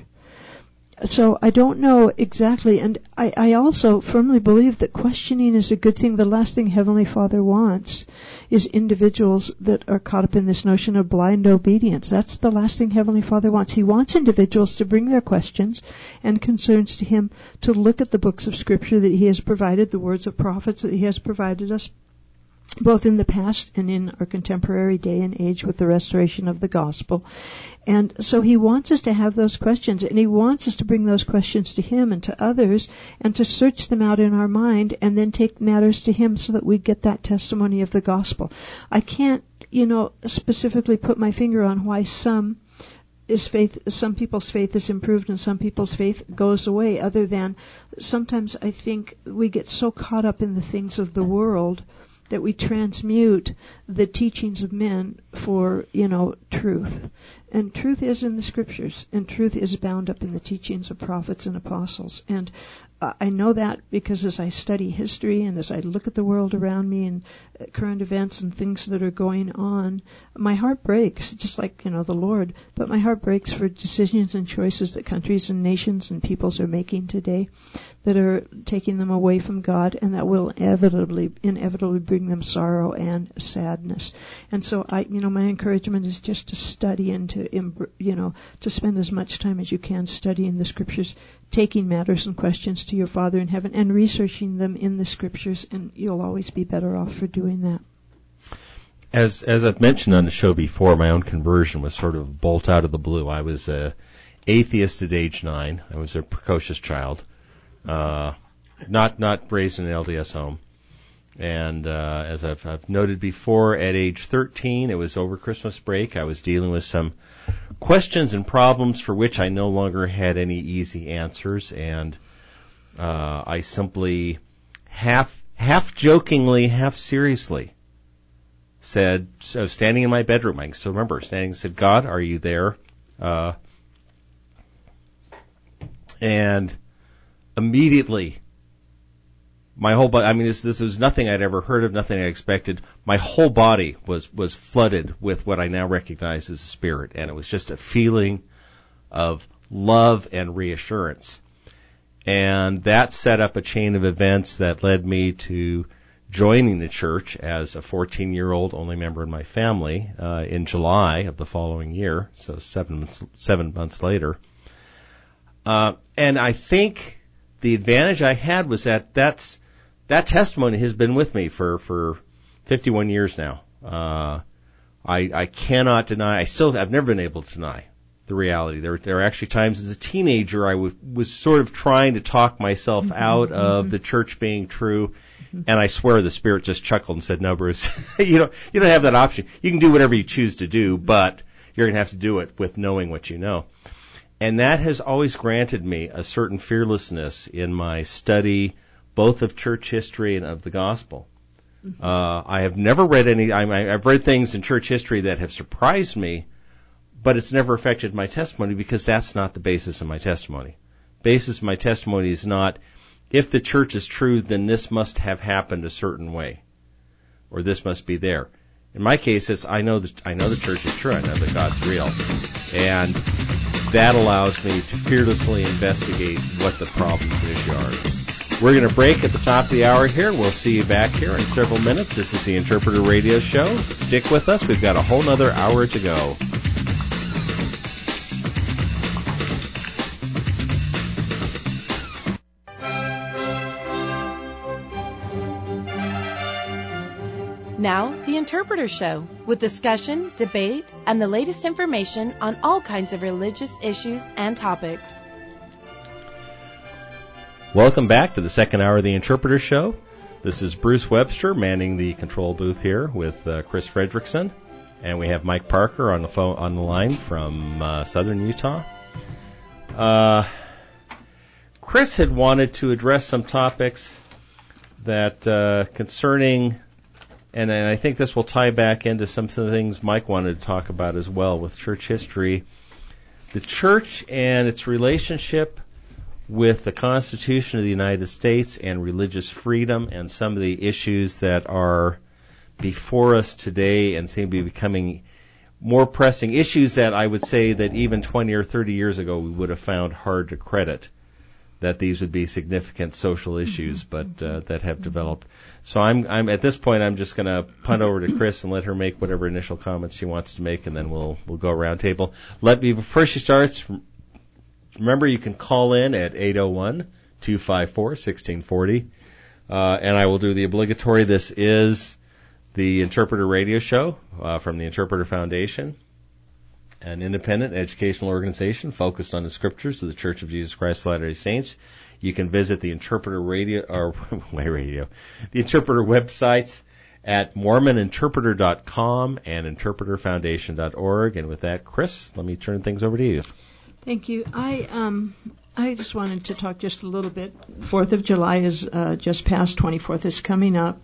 So I don't know exactly, and I, I also firmly believe that questioning is a good thing. The last thing Heavenly Father wants is individuals that are caught up in this notion of blind obedience. That's the last thing Heavenly Father wants. He wants individuals to bring their questions and concerns to Him, to look at the books of Scripture that He has provided, the words of prophets that He has provided us, both in the past and in our contemporary day and age with the restoration of the gospel. And so He wants us to have those questions, and He wants us to bring those questions to Him and to others and to search them out in our mind and then take matters to Him so that we get that testimony of the gospel. I can't, you know, specifically put my finger on why some is faith, some people's faith is improved and some people's faith goes away, other than sometimes I think we get so caught up in the things of the world that we transmute the teachings of men for, you know, truth. And truth is in the Scriptures, and truth is bound up in the teachings of prophets and apostles. And uh, I know that because as I study history and as I look at the world around me and uh, current events and things that are going on, my heart breaks, just like, you know, the Lord, but my heart breaks for decisions and choices that countries and nations and peoples are making today that are taking them away from God, and that will inevitably, inevitably bring them sorrow and sadness. And so I, you know, my encouragement is just to study and to, you know, to spend as much time as you can studying the Scriptures, taking matters and questions to your Father in heaven and researching them in the Scriptures, and you'll always be better off for doing that. As as I've mentioned on the show before, my own conversion was sort of a bolt out of the blue. I was a atheist at age nine. I was a precocious child. Uh, not not raised in an L D S home, and uh, as I've, I've noted before, at age thirteen, it was over Christmas break. I was dealing with some questions and problems for which I no longer had any easy answers, and uh, I simply half half jokingly, half seriously said, so standing in my bedroom, I can still remember standing, said, "God, are you there?" Uh, and immediately, my whole body, I mean, this, this was nothing I'd ever heard of, nothing I expected. My whole body was, was flooded with what I now recognize as a spirit, and it was just a feeling of love and reassurance. And that set up a chain of events that led me to joining the church as a fourteen-year-old only member in my family uh, in July of the following year, so seven months, seven months later. Uh, and I think the advantage I had was that that's, that testimony has been with me for, for fifty-one years now. Uh, I, I cannot deny, I still have never been able to deny the reality. There, there are actually times as a teenager I w- was sort of trying to talk myself mm-hmm, out mm-hmm. of the church being true, mm-hmm. and I swear the Spirit just chuckled and said, "No, Bruce, you don't, you don't have that option. You can do whatever you choose to do, but you're going to have to do it with knowing what you know." And that has always granted me a certain fearlessness in my study, both of church history and of the gospel. Mm-hmm. Uh, I have never read any, I, I've read things in church history that have surprised me, but it's never affected my testimony because that's not the basis of my testimony. Basis of my testimony is not, if the church is true, then this must have happened a certain way, or this must be there. In my case, it's I know that I know the church is true. I know that God's real, and that allows me to fearlessly investigate what the problems and issues are. We're going to break at the top of the hour here. We'll see you back here in several minutes. This is the Interpreter Radio Show. Stick with us. We've got a whole nother hour to go. Now, The Interpreter Show, with discussion, debate, and the latest information on all kinds of religious issues and topics. Welcome back to the second hour of The Interpreter Show. This is Bruce Webster manning the control booth here with uh, Chris Fredrickson, and we have Mike Parker on the phone on the line from uh, Southern Utah. Uh, Chris had wanted to address some topics that uh, concerning, and, and I think this will tie back into some of the things Mike wanted to talk about as well with church history. The church and its relationship with the Constitution of the United States and religious freedom and some of the issues that are before us today and seem to be becoming more pressing issues that I would say that even twenty or thirty years ago we would have found hard to credit that these would be significant social issues, but uh, that have developed. So I'm, I'm at this point I'm just going to punt over to Chris and let her make whatever initial comments she wants to make, and then we'll we'll go around table. Let me before she starts. Remember, you can call in at eight oh one, two five four, one six four oh, uh, and I will do the obligatory. This is the Interpreter Radio Show uh, from the Interpreter Foundation, an independent educational organization focused on the scriptures of the Church of Jesus Christ of Latter-day Saints. You can visit the Interpreter Radio, or my radio, the Interpreter websites at mormon interpreter dot com and interpreter foundation dot org. And with that, Chris, let me turn things over to you. Thank you. I um I just wanted to talk just a little bit. Fourth of July is uh, just past. Twenty-fourth is coming up.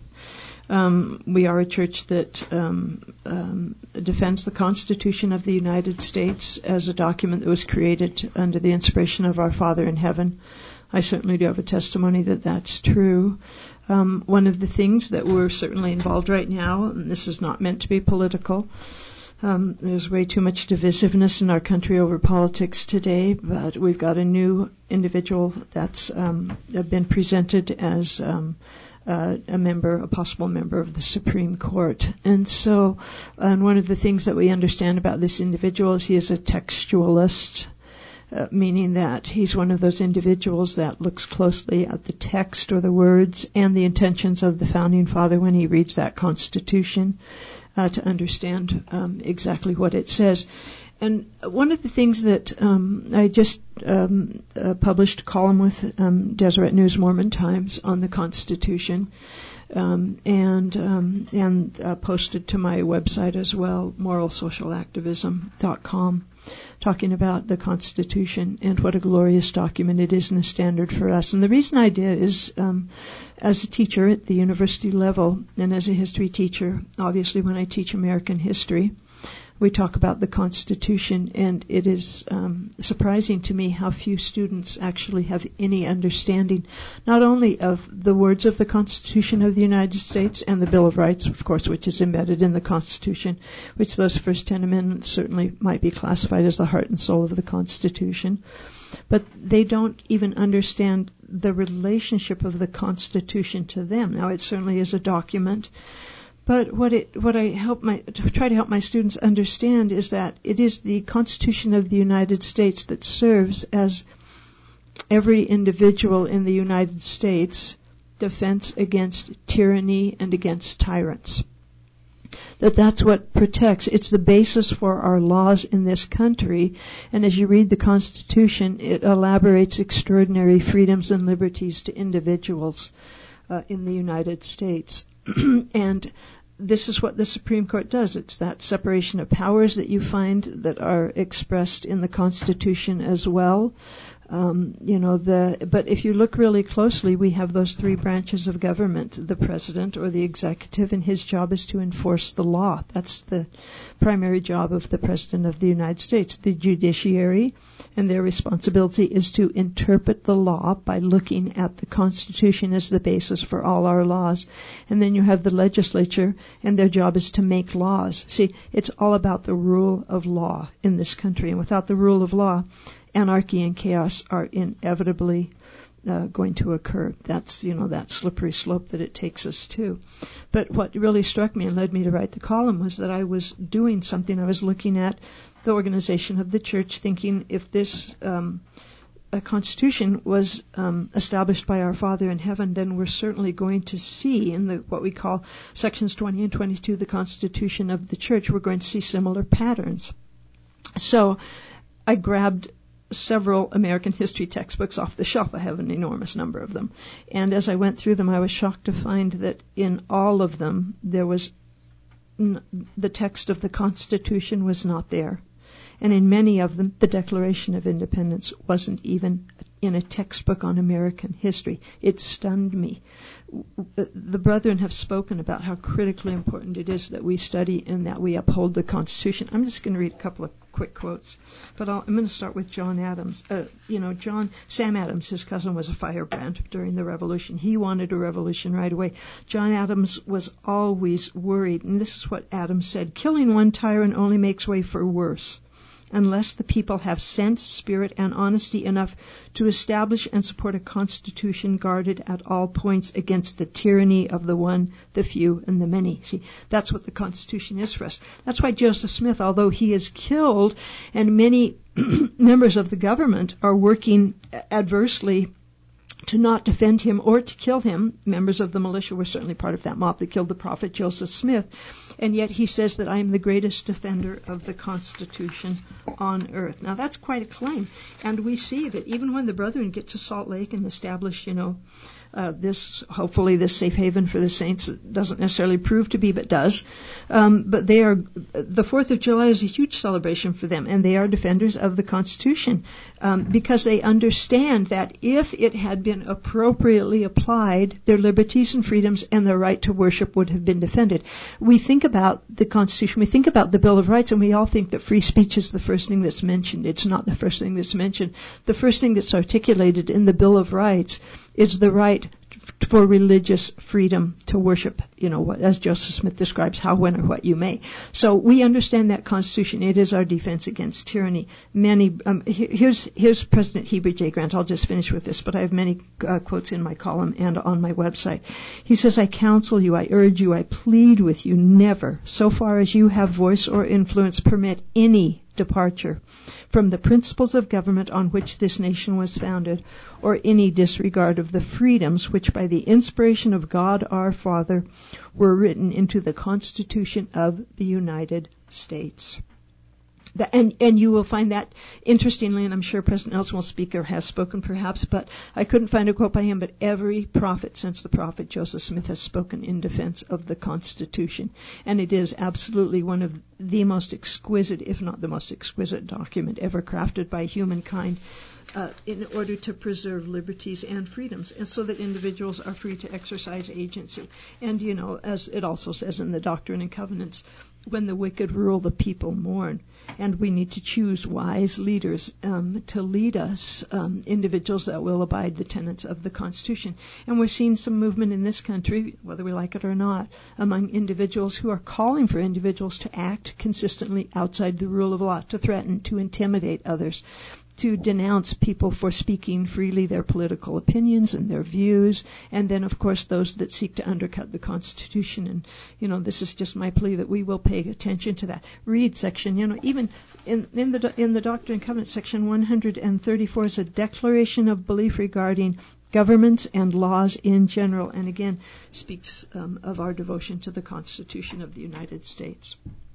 Um, we are a church that um, um, defends the Constitution of the United States as a document that was created under the inspiration of our Father in heaven. I certainly do have a testimony that that's true. Um, one of the things that we're certainly involved right now, and this is not meant to be political. Um, there's way too much divisiveness in our country over politics today, but we've got a new individual that's um, been presented as um, uh, a member, a possible member of the Supreme Court. And so, and one of the things that we understand about this individual is he is a textualist, uh, meaning that he's one of those individuals that looks closely at the text or the words and the intentions of the Founding Father when he reads that Constitution. Uh, to understand um, exactly what it says. And one of the things that um, I just um, uh, published a column with um, Deseret News Mormon Times on the Constitution, um, and um, and uh, posted to my website as well, moral social activism dot com, talking about the Constitution and what a glorious document it is and a standard for us. And the reason I did is, um, as a teacher at the university level and as a history teacher, obviously when I teach American history, we talk about the Constitution, and it is um, surprising to me how few students actually have any understanding, not only of the words of the Constitution of the United States and the Bill of Rights, of course, which is embedded in the Constitution, which those first ten amendments certainly might be classified as the heart and soul of the Constitution, but they don't even understand the relationship of the Constitution to them. Now, it certainly is a document. But what it, what I help my, try to help my students understand is that it is the Constitution of the United States that serves as every individual in the United States defense against tyranny and against tyrants. That that's what protects. It's the basis for our laws in this country. And as you read the Constitution, it elaborates extraordinary freedoms and liberties to individuals uh, in the United States. And this is what the Supreme Court does. It's that separation of powers that you find that are expressed in the Constitution as well. Um, you know, the, but if you look really closely, we have those three branches of government, the president or the executive, and his job is to enforce the law. That's the primary job of the president of the United States. The judiciary, and their responsibility is to interpret the law by looking at the Constitution as the basis for all our laws. And then you have the legislature, and their job is to make laws. See, it's all about the rule of law in this country. And without the rule of law, anarchy and chaos are inevitably uh, going to occur. That's, you know, that slippery slope that it takes us to. But what really struck me and led me to write the column was that I was doing something. I was looking at the organization of the church, thinking if this um, a constitution was um, established by our Father in heaven, then we're certainly going to see in the what we call sections twenty and twenty-two, the Constitution of the church, we're going to see similar patterns. So I grabbed several American history textbooks off the shelf. I have an enormous number of them. And as I went through them, I was shocked to find that in all of them, there was n- the text of the Constitution was not there. And in many of them, the Declaration of Independence wasn't even in a textbook on American history. It stunned me. The brethren have spoken about how critically important it is that we study and that we uphold the Constitution. I'm just going to read a couple of quick quotes, but I'll, I'm going to start with John Adams. Uh, you know, John Sam Adams, his cousin, was a firebrand during the Revolution. He wanted a revolution right away. John Adams was always worried, and this is what Adams said: "Killing one tyrant only makes way for worse, unless the people have sense, spirit, and honesty enough to establish and support a constitution guarded at all points against the tyranny of the one, the few, and the many." See, that's what the Constitution is for us. That's why Joseph Smith, although he is killed, and many members of the government are working adversely to not defend him or to kill him. Members of the militia were certainly part of that mob that killed the prophet Joseph Smith. And yet he says that I am the greatest defender of the Constitution on earth. Now that's quite a claim. And we see that even when the brethren get to Salt Lake and establish, you know, uh, this, hopefully this safe haven for the saints, it doesn't necessarily prove to be, but does. Um, but they are, the fourth of July is a huge celebration for them, and they are defenders of the Constitution, um, because they understand that if it had been appropriately applied, their liberties and freedoms and their right to worship would have been defended. We think about the Constitution, we think about the Bill of Rights, and we all think that free speech is the first thing that's mentioned. It's not the first thing that's mentioned. The first thing that's articulated in the Bill of Rights is the right for religious freedom to worship, you know, as Joseph Smith describes, how, when, or what you may. So we understand that Constitution. It is our defense against tyranny. Many, um, here's, here's President Heber J. Grant. I'll just finish with this, but I have many uh, quotes in my column and on my website. He says, "I counsel you, I urge you, I plead with you, never, so far as you have voice or influence, permit any departure from the principles of government on which this nation was founded, or any disregard of the freedoms which by the inspiration of God our Father were written into the Constitution of the United States." The, and, and you will find that, interestingly, and I'm sure President Nelson will speak or has spoken perhaps, but I couldn't find a quote by him, but every prophet since the prophet Joseph Smith has spoken in defense of the Constitution. And it is absolutely one of the most exquisite, if not the most exquisite document ever crafted by humankind, Uh, in order to preserve liberties and freedoms, and so that individuals are free to exercise agency. And, you know, as it also says in the Doctrine and Covenants, when the wicked rule, the people mourn. And we need to choose wise leaders um, to lead us, um, individuals that will abide the tenets of the Constitution. And we're seeing some movement in this country, whether we like it or not, among individuals who are calling for individuals to act consistently outside the rule of law, to threaten, to intimidate others, to denounce people for speaking freely their political opinions and their views, and then, of course, those that seek to undercut the Constitution. And, you know, this is just my plea that we will pay attention to that. Read section, you know, even in, in the in the Doctrine and Covenants, section one hundred thirty-four is a declaration of belief regarding governments and laws in general, and again speaks um, of our devotion to the Constitution of the United States.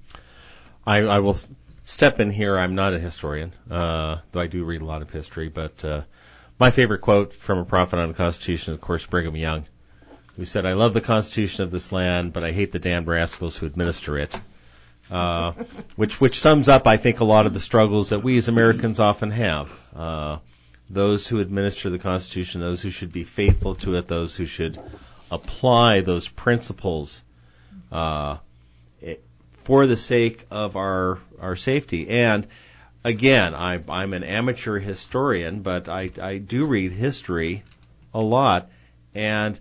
I, I will step in here. I'm not a historian, uh, though I do read a lot of history, but uh, my favorite quote from a prophet on the Constitution is, of course, Brigham Young, who said, "I love the Constitution of this land, but I hate the damned rascals who administer it," uh, which which sums up, I think, a lot of the struggles that we as Americans often have. Uh, those who administer the Constitution, those who should be faithful to it, those who should apply those principles uh, it, for the sake of our our safety. And again, I, I'm an amateur historian, but I, I do read history a lot, and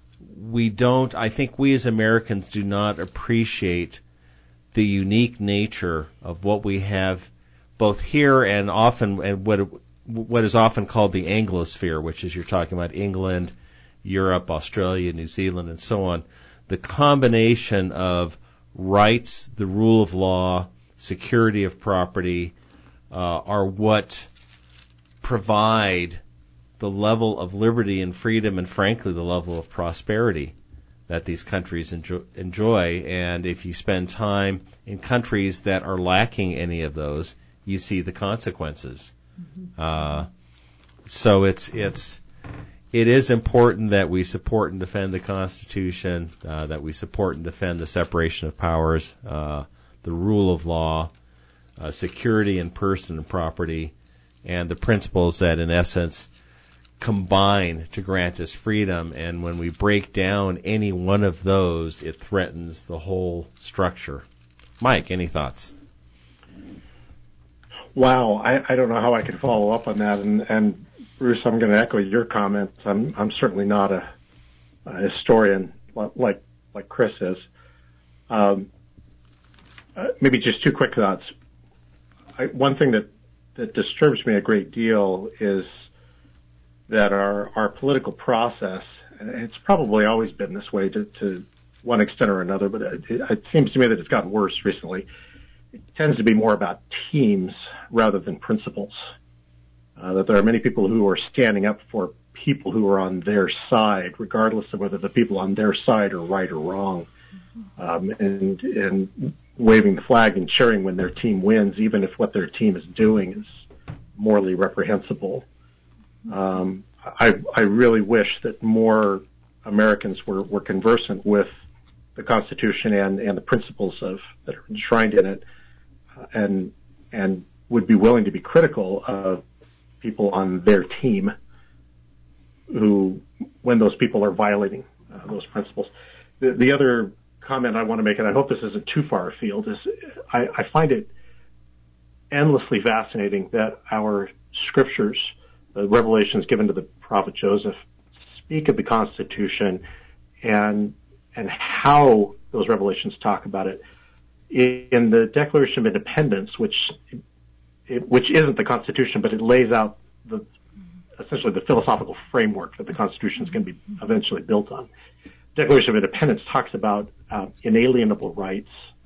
we don't, I think we as Americans do not appreciate the unique nature of what we have both here and often, and what what is often called the Anglosphere, which is, you're talking about England, Europe, Australia, New Zealand, and so on. The combination of rights, the rule of law, security of property, uh, are what provide the level of liberty and freedom, and frankly the level of prosperity that these countries enjoy, enjoy. And if you spend time in countries that are lacking any of those, you see the consequences. Uh, so it's it's it is important that we support and defend the Constitution, uh, that we support and defend the separation of powers, uh, the rule of law, uh, security in person and property, and the principles that, in essence, combine to grant us freedom. And when we break down any one of those, it threatens the whole structure. Mike, any thoughts? Wow, I, I don't know how I can follow up on that. And, and Bruce, I'm going to echo your comments. I'm, I'm certainly not a, a historian like like Chris is. Um, uh, maybe just two quick thoughts. I, one thing that, that disturbs me a great deal is that our, our political process, and it's probably always been this way to, to one extent or another, but it, it seems to me that it's gotten worse recently. It tends to be more about teams rather than principles. Uh, that there are many people who are standing up for people who are on their side, regardless of whether the people on their side are right or wrong, um, and, and waving the flag and cheering when their team wins, even if what their team is doing is morally reprehensible. Um, I, I really wish that more Americans were, were conversant with the Constitution and, and the principles of that are enshrined in it, uh, and and would be willing to be critical of people on their team who, when those people are violating uh, those principles. The, the other comment I want to make, and I hope this isn't too far afield, is I, I find it endlessly fascinating that our scriptures, the revelations given to the prophet Joseph, speak of the Constitution and and how those revelations talk about it. In the Declaration of Independence, which it, which isn't the Constitution, but it lays out the essentially the philosophical framework that the Constitution is going to be eventually built on. Declaration of Independence talks about uh, inalienable rights,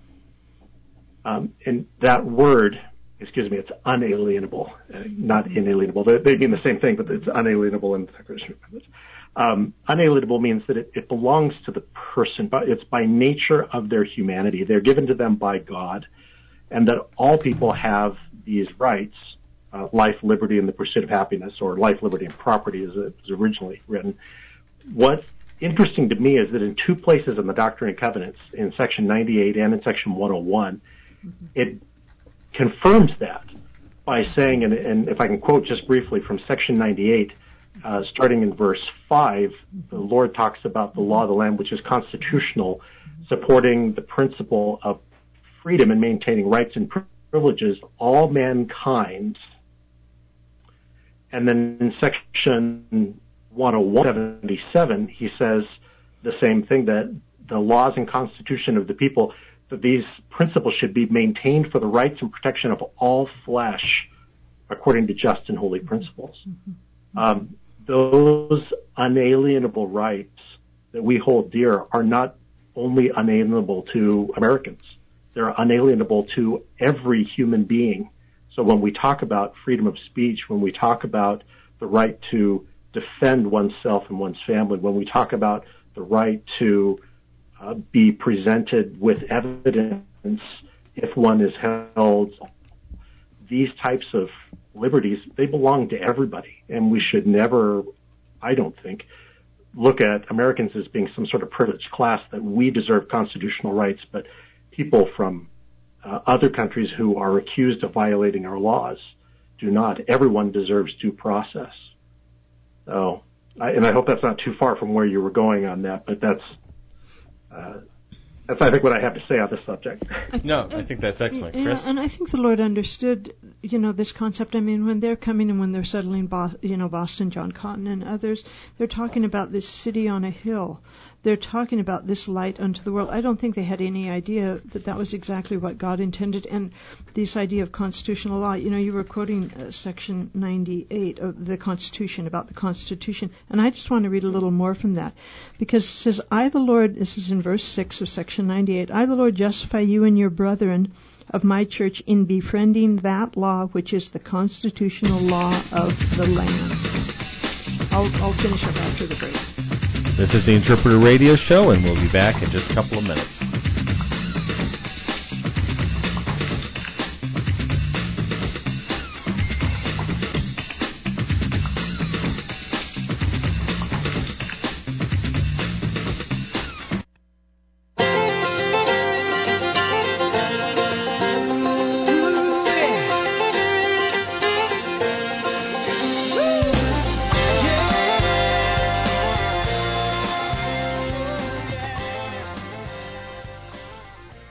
um, and that word, excuse me, it's unalienable, uh, not inalienable. They, they mean the same thing, but it's unalienable in the Declaration of Independence. Um, unalienable means that it, it belongs to the person, but it's by nature of their humanity. They're given to them by God, and that all people have these rights, uh, life, liberty, and the pursuit of happiness, or life, liberty, and property as it was originally written. What's interesting to me is that in two places in the Doctrine and Covenants, in section ninety-eight and in section one oh one, mm-hmm. it confirms that by saying, and, and if I can quote just briefly from section ninety-eight, Uh, starting in verse five, the Lord talks about the law of the land, which is constitutional, supporting the principle of freedom and maintaining rights and privileges, all mankind. And then in section one oh one seventy-seven, he says the same thing, that the laws and constitution of the people, that these principles should be maintained for the rights and protection of all flesh according to just and holy principles. Um, those unalienable rights that we hold dear are not only unalienable to Americans. They're unalienable to every human being. So when we talk about freedom of speech, when we talk about the right to defend oneself and one's family, when we talk about the right to uh, be presented with evidence if one is held, these types of liberties, they belong to everybody, and we should never, I don't think, look at Americans as being some sort of privileged class that we deserve constitutional rights, but people from uh, other countries who are accused of violating our laws do not. Everyone deserves due process. So, I, and I hope that's not too far from where you were going on that, but that's uh, That's, I think, what I have to say on this subject. No, I think that's excellent. Yeah, Chris? and I think the Lord understood, you know, this concept. I mean, when they're coming and when they're settling, Bo- you know, Boston, John Cotton and others, they're talking about this city on a hill. They're talking about this light unto the world. I don't think they had any idea that that was exactly what God intended. And this idea of constitutional law, you know, you were quoting uh, section ninety-eight of the Constitution, about the Constitution. And I just want to read a little more from that. Because it says, I the Lord, this is in verse six of section ninety-eight, I the Lord justify you and your brethren of my church in befriending that law which is the constitutional law of the land. I'll, I'll finish up after the break. This is the Interpreter Radio Show, and we'll be back in just a couple of minutes.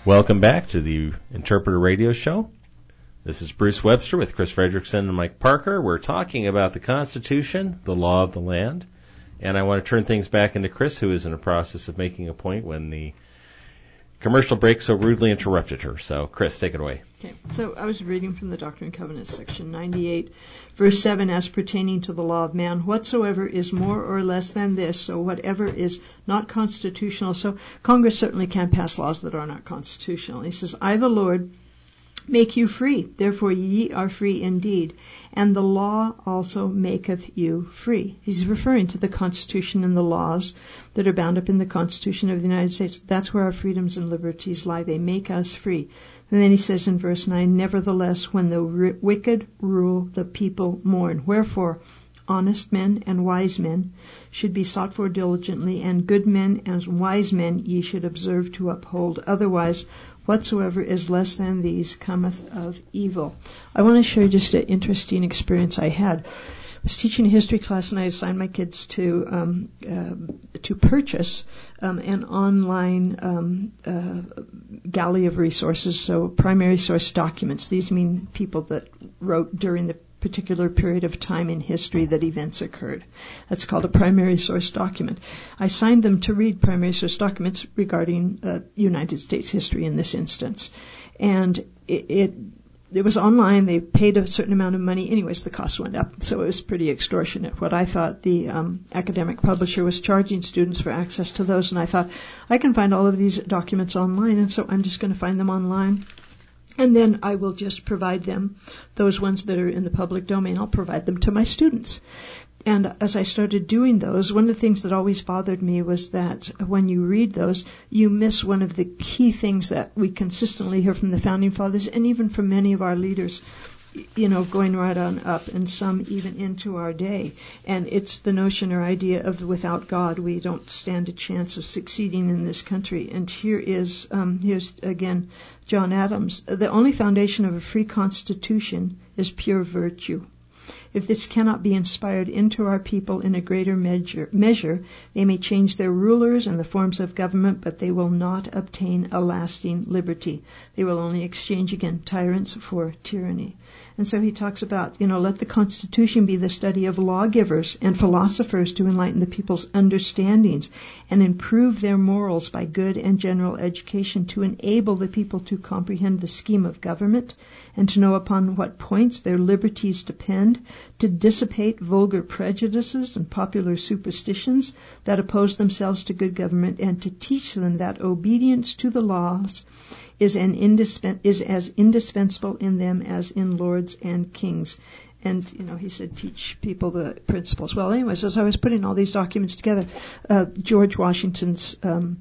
Welcome back to the Interpreter Radio Show. This is Bruce Webster with Chris Fredrickson and Mike Parker. We're talking about the Constitution, the law of the land, and I want to turn things back into Chris, who is in the process of making a point when the commercial break so rudely interrupted her. So, Chris, take it away. Okay, so I was reading from the Doctrine and Covenants, section ninety-eight, verse seven, as pertaining to the law of man, whatsoever is more or less than this, so whatever is not constitutional. So Congress certainly can pass laws that are not constitutional. He says, I, the Lord, make you free, therefore ye are free indeed, and the law also maketh you free. He's referring to the Constitution and the laws that are bound up in the Constitution of the United States. That's where our freedoms and liberties lie. They make us free. And then he says in verse nine, nevertheless, when the r- wicked rule, the people mourn. Wherefore, honest men and wise men should be sought for diligently, and good men and wise men ye should observe to uphold. Otherwise, whatsoever is less than these cometh of evil. I want to show you just an interesting experience I had. I was teaching a history class, and I assigned my kids to um, uh, to purchase um, an online um, uh, galley of resources, so primary source documents. These mean people that wrote during the particular period of time in history that events occurred. That's called a primary source document. I assigned them to read primary source documents regarding uh, United States history in this instance. And it, it it was online. They paid a certain amount of money. Anyways, the cost went up, so it was pretty extortionate. What I thought the um, academic publisher was charging students for access to those, and I thought, I can find all of these documents online, and so I'm just going to find them online. And then I will just provide them, those ones that are in the public domain, I'll provide them to my students. And as I started doing those, one of the things that always bothered me was that when you read those, you miss one of the key things that we consistently hear from the Founding Fathers and even from many of our leaders, you know, going right on up, and some even into our day. And it's the notion or idea of without God, we don't stand a chance of succeeding in this country. And here is, um, here's again, John Adams. The only foundation of a free constitution is pure virtue. If this cannot be inspired into our people in a greater measure, measure, they may change their rulers and the forms of government, but they will not obtain a lasting liberty. They will only exchange again tyrants for tyranny. And so he talks about, you know, let the Constitution be the study of lawgivers and philosophers to enlighten the people's understandings and improve their morals by good and general education, to enable the people to comprehend the scheme of government and to know upon what points their liberties depend, to dissipate vulgar prejudices and popular superstitions that oppose themselves to good government, and to teach them that obedience to the laws is an indispen- is as indispensable in them as in lords and kings. And, you know, he said, teach people the principles. Well, anyways, as I was putting all these documents together, uh, George Washington's um,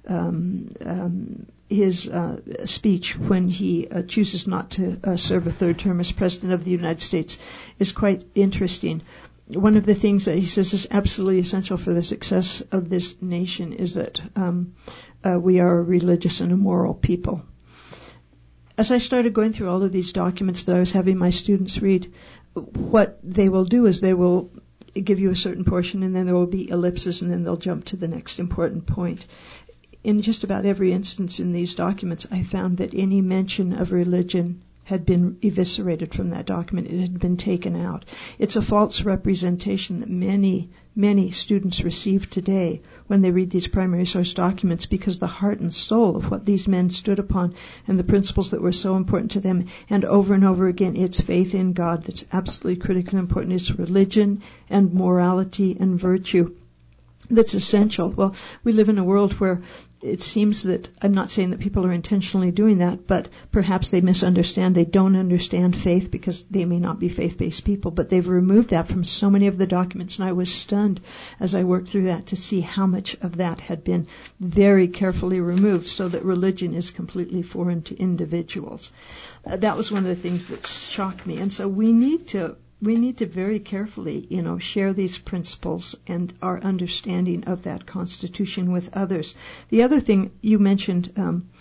um, um, his uh, speech when he uh, chooses not to uh, serve a third term as President of the United States is quite interesting. One of the things that he says is absolutely essential for the success of this nation is that um, uh, we are a religious and a moral people. As I started going through all of these documents that I was having my students read, what they will do is they will give you a certain portion, and then there will be ellipses, and then they'll jump to the next important point. In just about every instance in these documents, I found that any mention of religion had been eviscerated from that document. It had been taken out. It's a false representation that many, many students receive today when they read these primary source documents, because the heart and soul of what these men stood upon and the principles that were so important to them, and over and over again, it's faith in God that's absolutely critically important. It's religion and morality and virtue that's essential. Well, we live in a world where it seems that, I'm not saying that people are intentionally doing that, but perhaps they misunderstand. They don't understand faith because they may not be faith-based people, but they've removed that from so many of the documents, and I was stunned as I worked through that to see how much of that had been very carefully removed so that religion is completely foreign to individuals. Uh, that was one of the things that shocked me. And so we need to We need to very carefully, you know, share these principles and our understanding of that Constitution with others. The other thing you mentioned, um,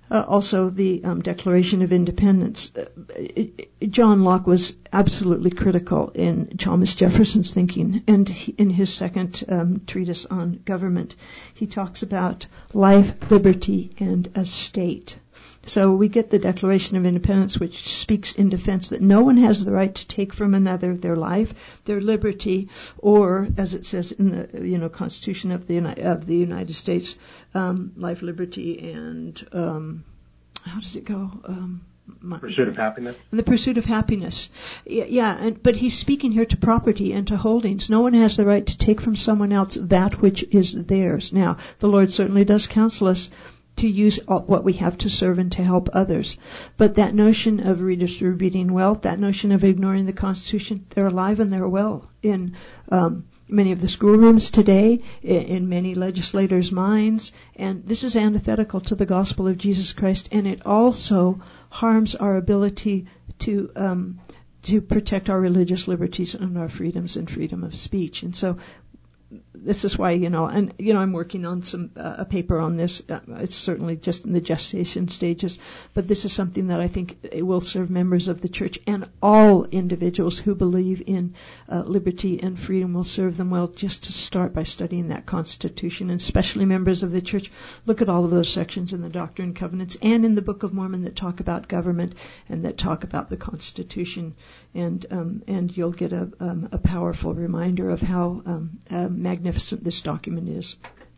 Uh, also, the um, Declaration of Independence. Uh, it, it, John Locke was absolutely critical in Thomas Jefferson's thinking, and he, in his second um, treatise on government, he talks about life, liberty, and a state. So we get the Declaration of Independence, which speaks in defense that no one has the right to take from another their life, their liberty, or, as it says in the you know Constitution of the Uni- of the United States, um, life, liberty, and um, how does it go? Um, my, Pursuit of happiness. And the pursuit of happiness. Yeah, yeah and, but he's speaking here to property and to holdings. No one has the right to take from someone else that which is theirs. Now, the Lord certainly does counsel us to use what we have to serve and to help others. But that notion of redistributing wealth, that notion of ignoring the Constitution, they're alive and they're well in um, many of the schoolrooms today, in many legislators' minds, and this is antithetical to the gospel of Jesus Christ, and it also harms our ability to um, to protect our religious liberties and our freedoms and freedom of speech. And so this is why, you know, and, you know, I'm working on some, uh, a paper on this. Uh, it's certainly just in the gestation stages, but this is something that I think it will serve members of the church and all individuals who believe in uh, liberty and freedom will serve them well just to start by studying that Constitution, and especially members of the church. Look at all of those sections in the Doctrine and Covenants and in the Book of Mormon that talk about government and that talk about the Constitution, and um, and you'll get a, um, a powerful reminder of how um, uh, magnificent this document is.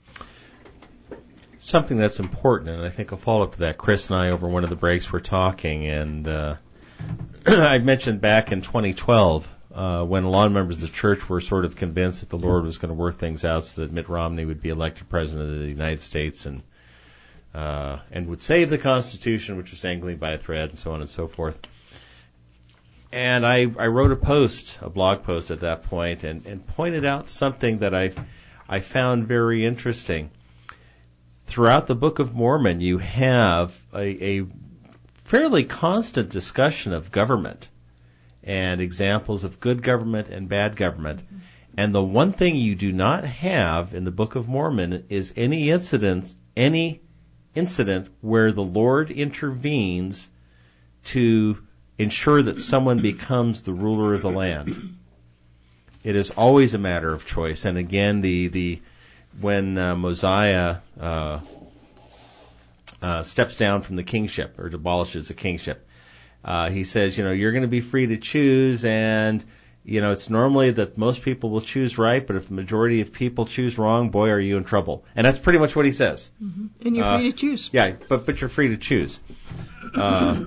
Something that's important, and I think I'll follow up to that. Chris and I, over one of the breaks, were talking, and uh, I mentioned back in twenty twelve uh, when a lot of members of the church were sort of convinced that the Lord was going to work things out so that Mitt Romney would be elected president of the United States and uh, and would save the Constitution, which was dangling by a thread, and so on and so forth. And I, I wrote a post, a blog post at that point, and, and pointed out something that I I found very interesting. Throughout the Book of Mormon, you have a, a fairly constant discussion of government and examples of good government and bad government. Mm-hmm. And the one thing you do not have in the Book of Mormon is any incident, any incident where the Lord intervenes to ensure that someone becomes the ruler of the land. It is always a matter of choice. And again, the the when uh, Mosiah uh, uh, steps down from the kingship or abolishes the kingship, uh, he says, you know, you're going to be free to choose, and you know, it's normally that most people will choose right, but if the majority of people choose wrong, boy, are you in trouble. And that's pretty much what he says. Mm-hmm. And you're uh, free to choose. Yeah, but but you're free to choose. Uh,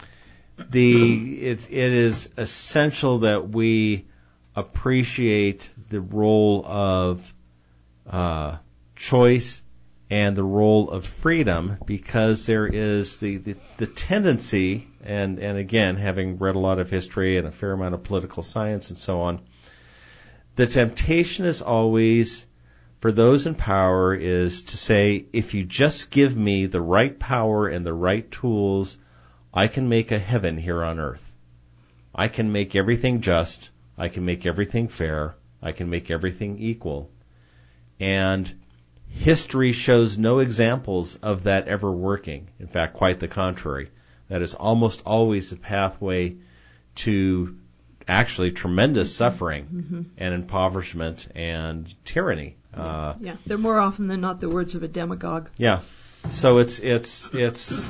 The it, it is essential that we appreciate the role of uh, choice and the role of freedom, because there is the, the, the tendency, and, and again, having read a lot of history and a fair amount of political science and so on, the temptation is always, for those in power, is to say, if you just give me the right power and the right tools, I can make a heaven here on earth. I can make everything just. I can make everything fair. I can make everything equal. And history shows no examples of that ever working. In fact, quite the contrary. That is almost always the pathway to actually tremendous suffering mm-hmm. and impoverishment and tyranny. Uh, yeah, they're more often than not the words of a demagogue. Yeah. So it's it's it's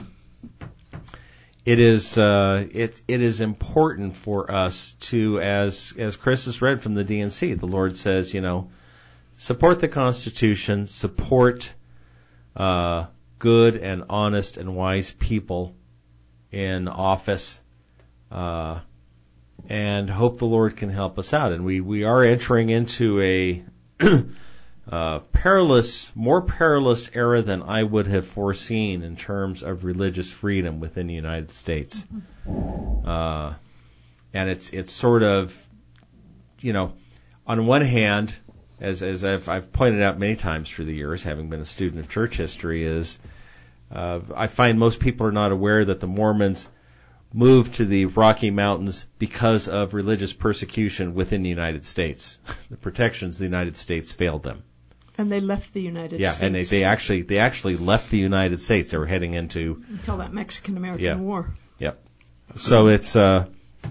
It is uh, it it is important for us to, as as Chris has read from the D N C, the Lord says, you know, support the Constitution, support uh, good and honest and wise people in office, uh, and hope the Lord can help us out. And we, we are entering into a Uh, perilous, more perilous era than I would have foreseen in terms of religious freedom within the United States. Mm-hmm. Uh, and it's it's sort of, you know, on one hand, as as I've I've pointed out many times through the years, having been a student of church history, is uh, I find most people are not aware that the Mormons moved to the Rocky Mountains because of religious persecution within the United States. The protections of the United States failed them. And they left the United yeah, States. and they, they actually they actually left the United States. They were heading into until that Mexican-American yeah. War. Yep. So it's uh,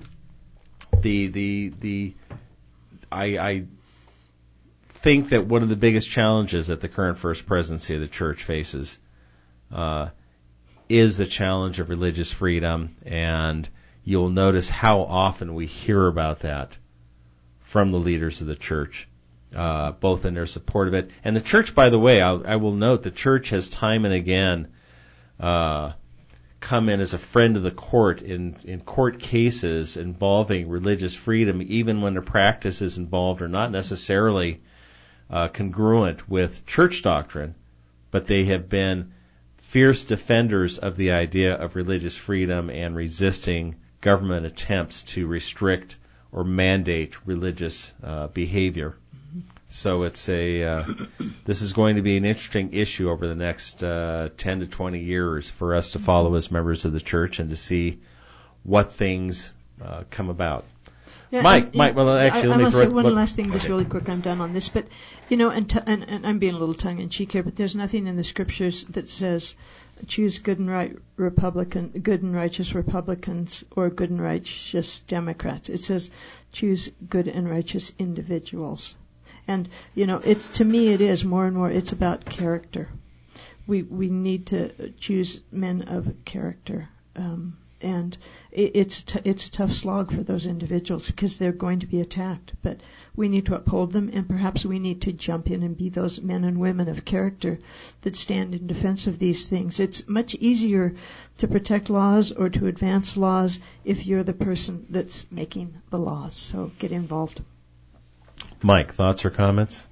the the the I I think that one of the biggest challenges that the current First Presidency of the Church faces uh, is the challenge of religious freedom, and you'll notice how often we hear about that from the leaders of the Church. Uh, both in their support of it. And the church, by the way, I'll, I will note, the church has time and again uh, come in as a friend of the court in, in court cases involving religious freedom, even when the practices involved are not necessarily uh, congruent with church doctrine, but they have been fierce defenders of the idea of religious freedom and resisting government attempts to restrict or mandate religious uh, behavior. So it's a uh, this is going to be an interesting issue over the next uh, ten to twenty years for us to follow as members of the church and to see what things uh, come about. Yeah, Mike, and, Mike, well, actually, I, let I me must throw say one what, last thing, just okay. really quick. I'm done on this, but you know, and, t- and, and I'm being a little tongue-in-cheek here, but there's nothing in the scriptures that says choose good and right Republican, good and righteous Republicans or good and righteous Democrats. It says choose good and righteous individuals. And, you know, it's, to me it is more and more, it's about character. We, we need to choose men of character. Um, and it, it's, t- it's a tough slog for those individuals because they're going to be attacked. But we need to uphold them, and perhaps we need to jump in and be those men and women of character that stand in defense of these things. It's much easier to protect laws or to advance laws if you're the person that's making the laws. So get involved. Mike, thoughts or comments?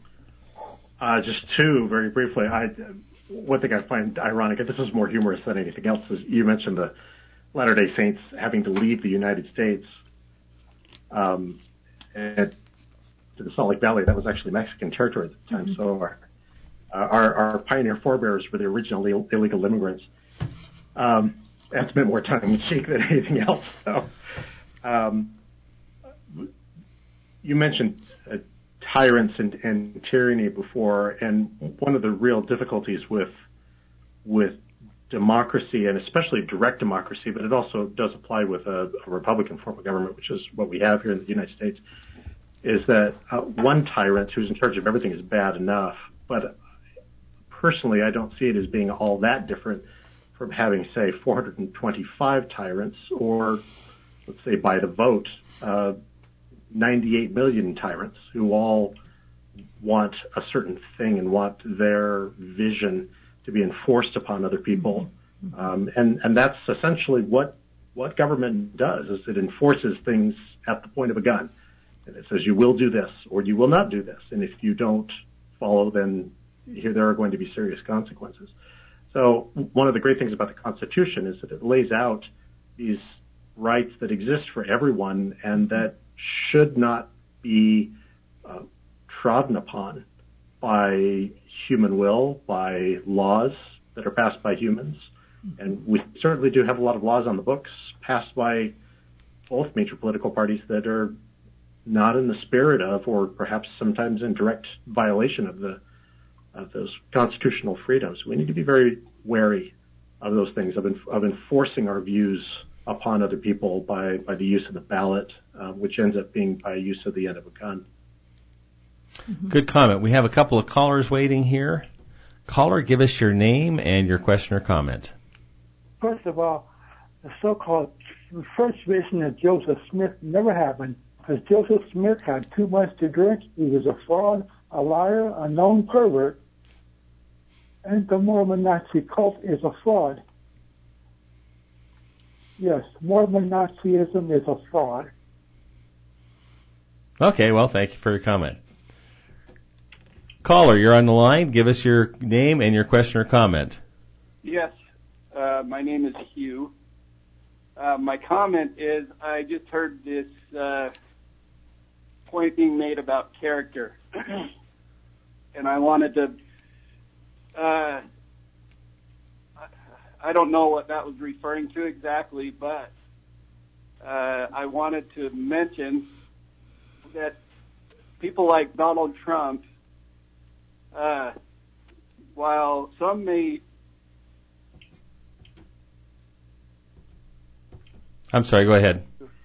Uh, just two, very briefly. I, one thing I find ironic, and this is more humorous than anything else, is you mentioned the Latter-day Saints having to leave the United States. Um, and to the Salt Lake Valley, that was actually Mexican territory at the time. Mm-hmm. So our, our, our pioneer forebears were the original Ill- illegal immigrants. Um, that's a bit more tongue-in-cheek than anything else. So, um, you mentioned uh, tyrants and, and tyranny before, and one of the real difficulties with with democracy, and especially direct democracy, but it also does apply with a, a Republican form of government, which is what we have here in the United States, is that uh, one tyrant who's in charge of everything is bad enough. But personally, I don't see it as being all that different from having, say, four hundred twenty-five tyrants, or let's say by the vote, uh, ninety-eight million tyrants who all want a certain thing and want their vision to be enforced upon other people. Mm-hmm. Um, and, and that's essentially what, what government does, is it enforces things at the point of a gun. And it says you will do this or you will not do this. And if you don't follow, then here there are going to be serious consequences. So one of the great things about the Constitution is that it lays out these rights that exist for everyone and that should not be uh, trodden upon by human will, by laws that are passed by humans. And we certainly do have a lot of laws on the books passed by both major political parties that are not in the spirit of, or perhaps sometimes in direct violation of the of those constitutional freedoms. We need to be very wary of those things, of, en- of enforcing our views upon other people by, by the use of the ballot, uh, which ends up being by use of the end of a gun. Mm-hmm. Good comment. We have a couple of callers waiting here. Caller, give us your name and your question or comment. First of all, the so-called first vision of Joseph Smith never happened because Joseph Smith had too much to drink. He was a fraud, a liar, a known pervert, and the Mormon Nazi cult is a fraud. Yes, Mormon Nazism is a fraud. Okay, well, thank you for your comment. Caller, you're on the line. Give us your name and your question or comment. Yes, uh, my name is Hugh. Uh, my comment is I just heard this uh, point being made about character, and I wanted to, uh, I don't know what that was referring to exactly, but uh, I wanted to mention that people like Donald Trump uh, while some may. I'm sorry, go ahead.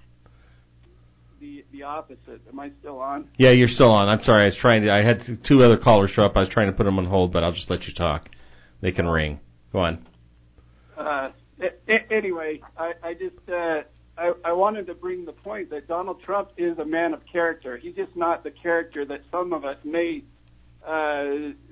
The, the opposite. Am I still on? Yeah, you're still on. I'm sorry. I was trying to. I had two other callers show up. I was trying to put them on hold, but I'll just let you talk. They can ring. Go on. Uh, anyway, I, I just uh, I, I wanted to bring the point that Donald Trump is a man of character. He's just not the character that some of us may uh,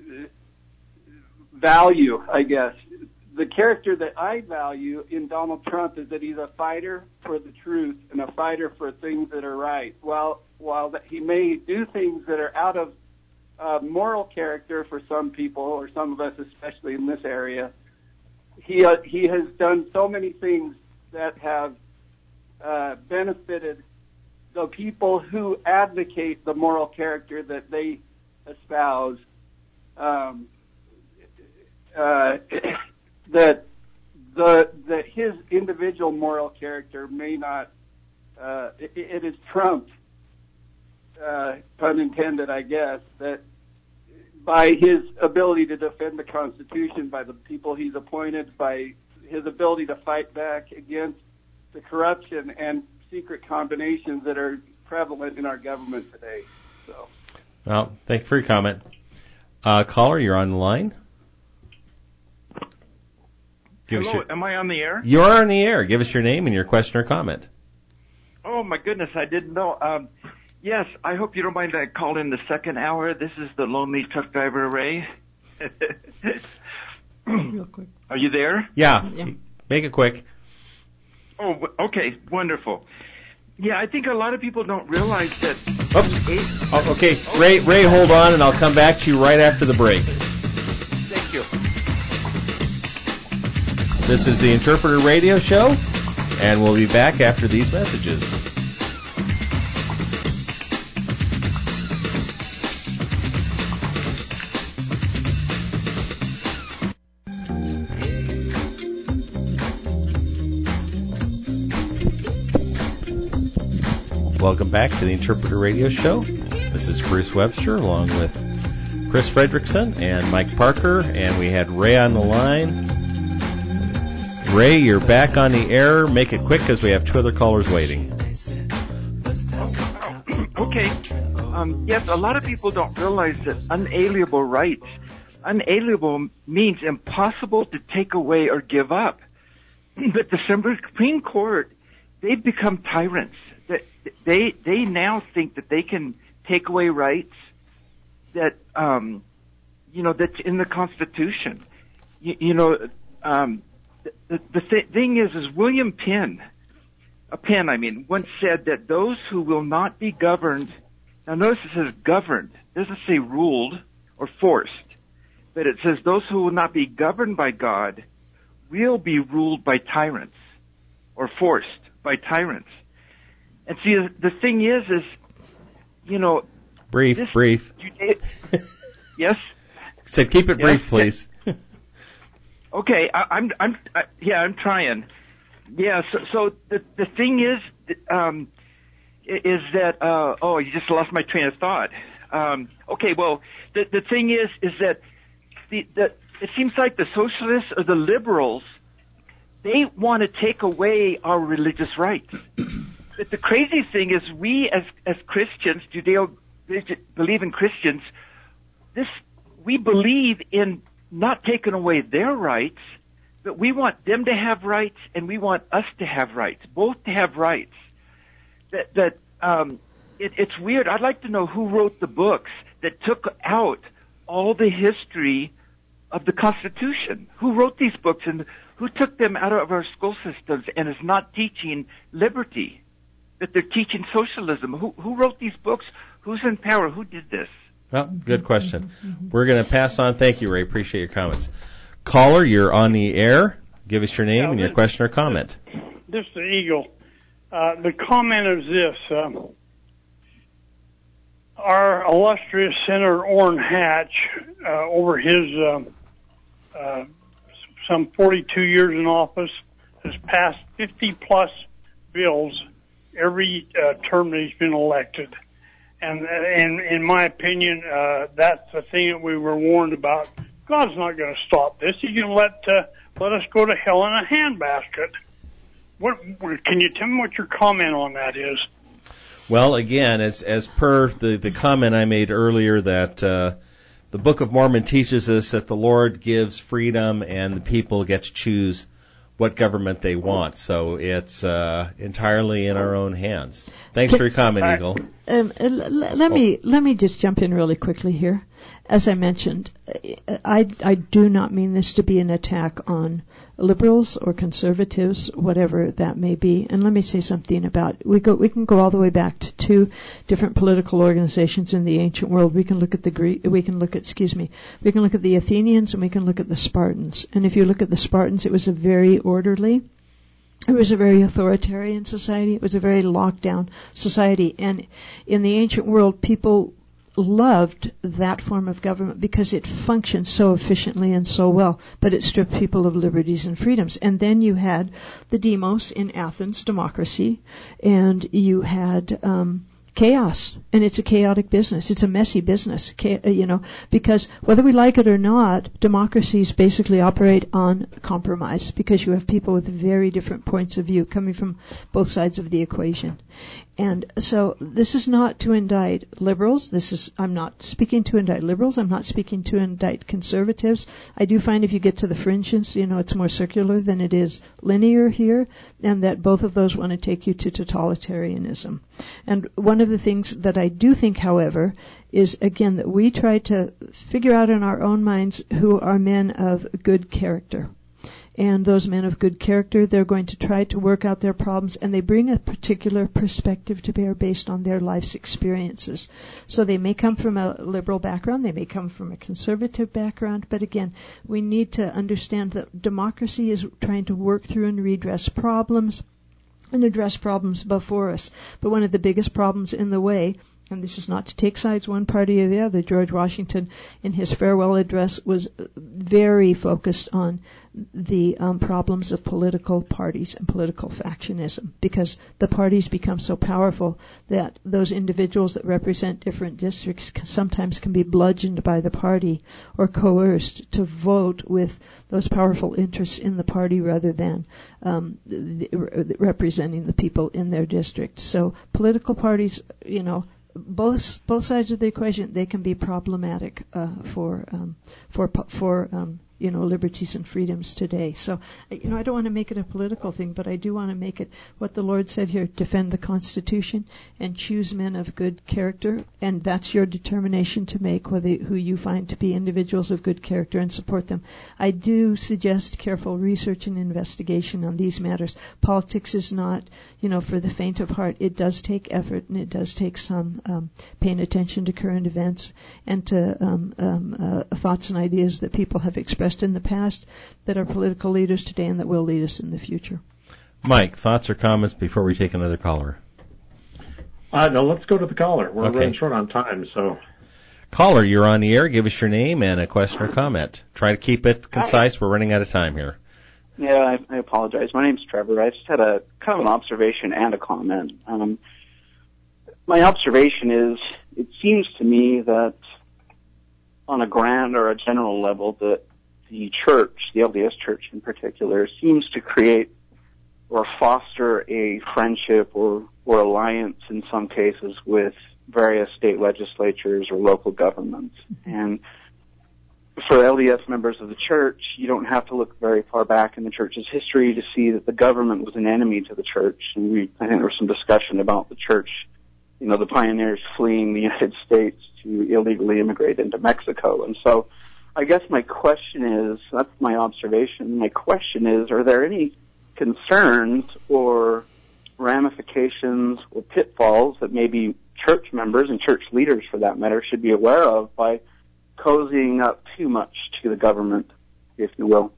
value, I guess. The character that I value in Donald Trump is that he's a fighter for the truth and a fighter for things that are right. While while that he may do things that are out of uh, moral character for some people, or some of us, especially in this area, he uh, he has done so many things that have uh, benefited the people who advocate the moral character that they espouse. Um, uh, that the that his individual moral character may not uh, it, it is trumped, uh, pun intended, I guess, that by his ability to defend the Constitution, by the people he's appointed, by his ability to fight back against the corruption and secret combinations that are prevalent in our government today. So, well, thank you for your comment. Uh, caller, you're on the line. Give Hello, your, am I on the air? You're on the air. Give us your name and your question or comment. Oh, my goodness, I didn't know. Um, yes, I hope you don't mind I called in the second hour. This is the lonely truck driver, Ray. Real quick. Are you there? Yeah, Yeah. Make it quick. Oh, w- okay, wonderful. Yeah, I think a lot of people don't realize that... Oops. Oh, okay, Ray, Ray, hold on, and I'll come back to you right after the break. Thank you. This is the Interpreter Radio Show, and we'll be back after these messages. Welcome back to the Interpreter Radio Show. This is Bruce Webster along with Chris Fredrickson and Mike Parker, and we had Ray on the line. Ray, you're back on the air. Make it quick because we have two other callers waiting. Okay. Um, yes, a lot of people don't realize that unalienable rights, unalienable means impossible to take away or give up. But the Supreme Court, they've become tyrants. They they now think that they can take away rights that um, you know that's in the Constitution. You, you know. Um, The, the th- thing is, is William Penn, a Penn, I mean, once said that those who will not be governed, now notice it says governed, it doesn't say ruled or forced, but it says those who will not be governed by God will be ruled by tyrants or forced by tyrants. And see, the thing is, is, you know... Brief, this, brief. You, yes? Said keep it yes, brief, please. Yes. Okay, I, I'm, I'm, I, yeah, I'm trying. Yeah, so, so the the thing is, um, is that, uh, oh, you just lost my train of thought. Um, okay, well, the the thing is, is that the the it seems like the socialists or the liberals, they want to take away our religious rights. But the crazy thing is, we as as Christians, Judeo believing Christians, this we believe in. Not taking away their rights, but we want them to have rights and we want us to have rights, both to have rights. That, that, um, it, it's weird. I'd like to know who wrote the books that took out all the history of the Constitution. Who wrote these books and who took them out of our school systems and is not teaching liberty, that they're teaching socialism? Who, who wrote these books? Who's in power? Who did this? Well, good question. We're going to pass on. Thank you, Ray. Appreciate your comments. Caller, you're on the air. Give us your name yeah, and your this, question or comment. This is the Eagle. Uh, the comment is this. Um, our illustrious Senator Orrin Hatch, uh, over his um, uh, some forty-two years in office, has passed fifty plus bills every uh, term that he's been elected. And in in my opinion, uh, that's the thing that we were warned about. God's not going to stop this. He's going to let uh, let us go to hell in a handbasket. What can you tell me what your comment on that is? Well, again, as as per the, the comment I made earlier, that uh, the Book of Mormon teaches us that the Lord gives freedom and the people get to choose what government they want. So it's uh, entirely in our own hands. Thanks for your comment, Eagle. Um, l- l- let me let me just jump in really quickly here. As I mentioned, I, I do not mean this to be an attack on liberals or conservatives, whatever that may be. And let me say something about we go we can go all the way back to two different political organizations in the ancient world. We can look at the Greek, we can look at excuse me, we can look at the Athenians and we can look at the Spartans. And if you look at the Spartans, it was a very orderly, it was a very authoritarian society. It was a very locked down society. And in the ancient world, people loved that form of government because it functioned so efficiently and so well, but it stripped people of liberties and freedoms. And then you had the demos in Athens, democracy, and you had um chaos, and it's a chaotic business. It's a messy business, you know, because whether we like it or not, democracies basically operate on compromise because you have people with very different points of view coming from both sides of the equation. And so this is not to indict liberals. This is, I'm not speaking to indict liberals. I'm not speaking to indict conservatives. I do find if you get to the fringes, you know, it's more circular than it is linear here, and that both of those want to take you to totalitarianism. And one of the things that I do think, however, is, again, that we try to figure out in our own minds who are men of good character. And those men of good character, they're going to try to work out their problems, and they bring a particular perspective to bear based on their life's experiences. So they may come from a liberal background, they may come from a conservative background, but again, we need to understand that democracy is trying to work through and redress problems and address problems before us. But one of the biggest problems in the way, and this is not to take sides one party or the other, George Washington in his farewell address was very focused on the um, problems of political parties and political factionism, because the parties become so powerful that those individuals that represent different districts sometimes can be bludgeoned by the party or coerced to vote with those powerful interests in the party rather than um, the, the, representing the people in their district. So political parties, you know, both both sides of the equation, they can be problematic uh, for um, for for um, you know, liberties and freedoms today. So, you know, I don't want to make it a political thing, but I do want to make it what the Lord said here: defend the Constitution and choose men of good character, and that's your determination to make whether who you find to be individuals of good character and support them. I do suggest careful research and investigation on these matters. Politics is not, you know, for the faint of heart. It does take effort, and it does take some um, paying attention to current events and to um, um, uh, thoughts and ideas that people have expressed in the past that are political leaders today and that will lead us in the future. Mike, thoughts or comments before we take another caller? Uh, no, let's go to the caller. We're Okay. running short on time, so. Caller, you're on the air. Give us your name and a question or comment. Try to keep it concise. We're running out of time here. Yeah, I, I apologize. My name's Trevor. I just had a kind of an observation and a comment. Um, my observation is, it seems to me that on a grand or a general level, that the church, the L D S Church in particular, seems to create or foster a friendship or, or alliance in some cases with various state legislatures or local governments. And for L D S members of the church, you don't have to look very far back in the church's history to see that the government was an enemy to the church. And we, I think there was some discussion about the church, you know, the pioneers fleeing the United States to illegally immigrate into Mexico. And so I guess my question is, that's my observation, my question is, are there any concerns or ramifications or pitfalls that maybe church members and church leaders, for that matter, should be aware of by cozying up too much to the government, if you will?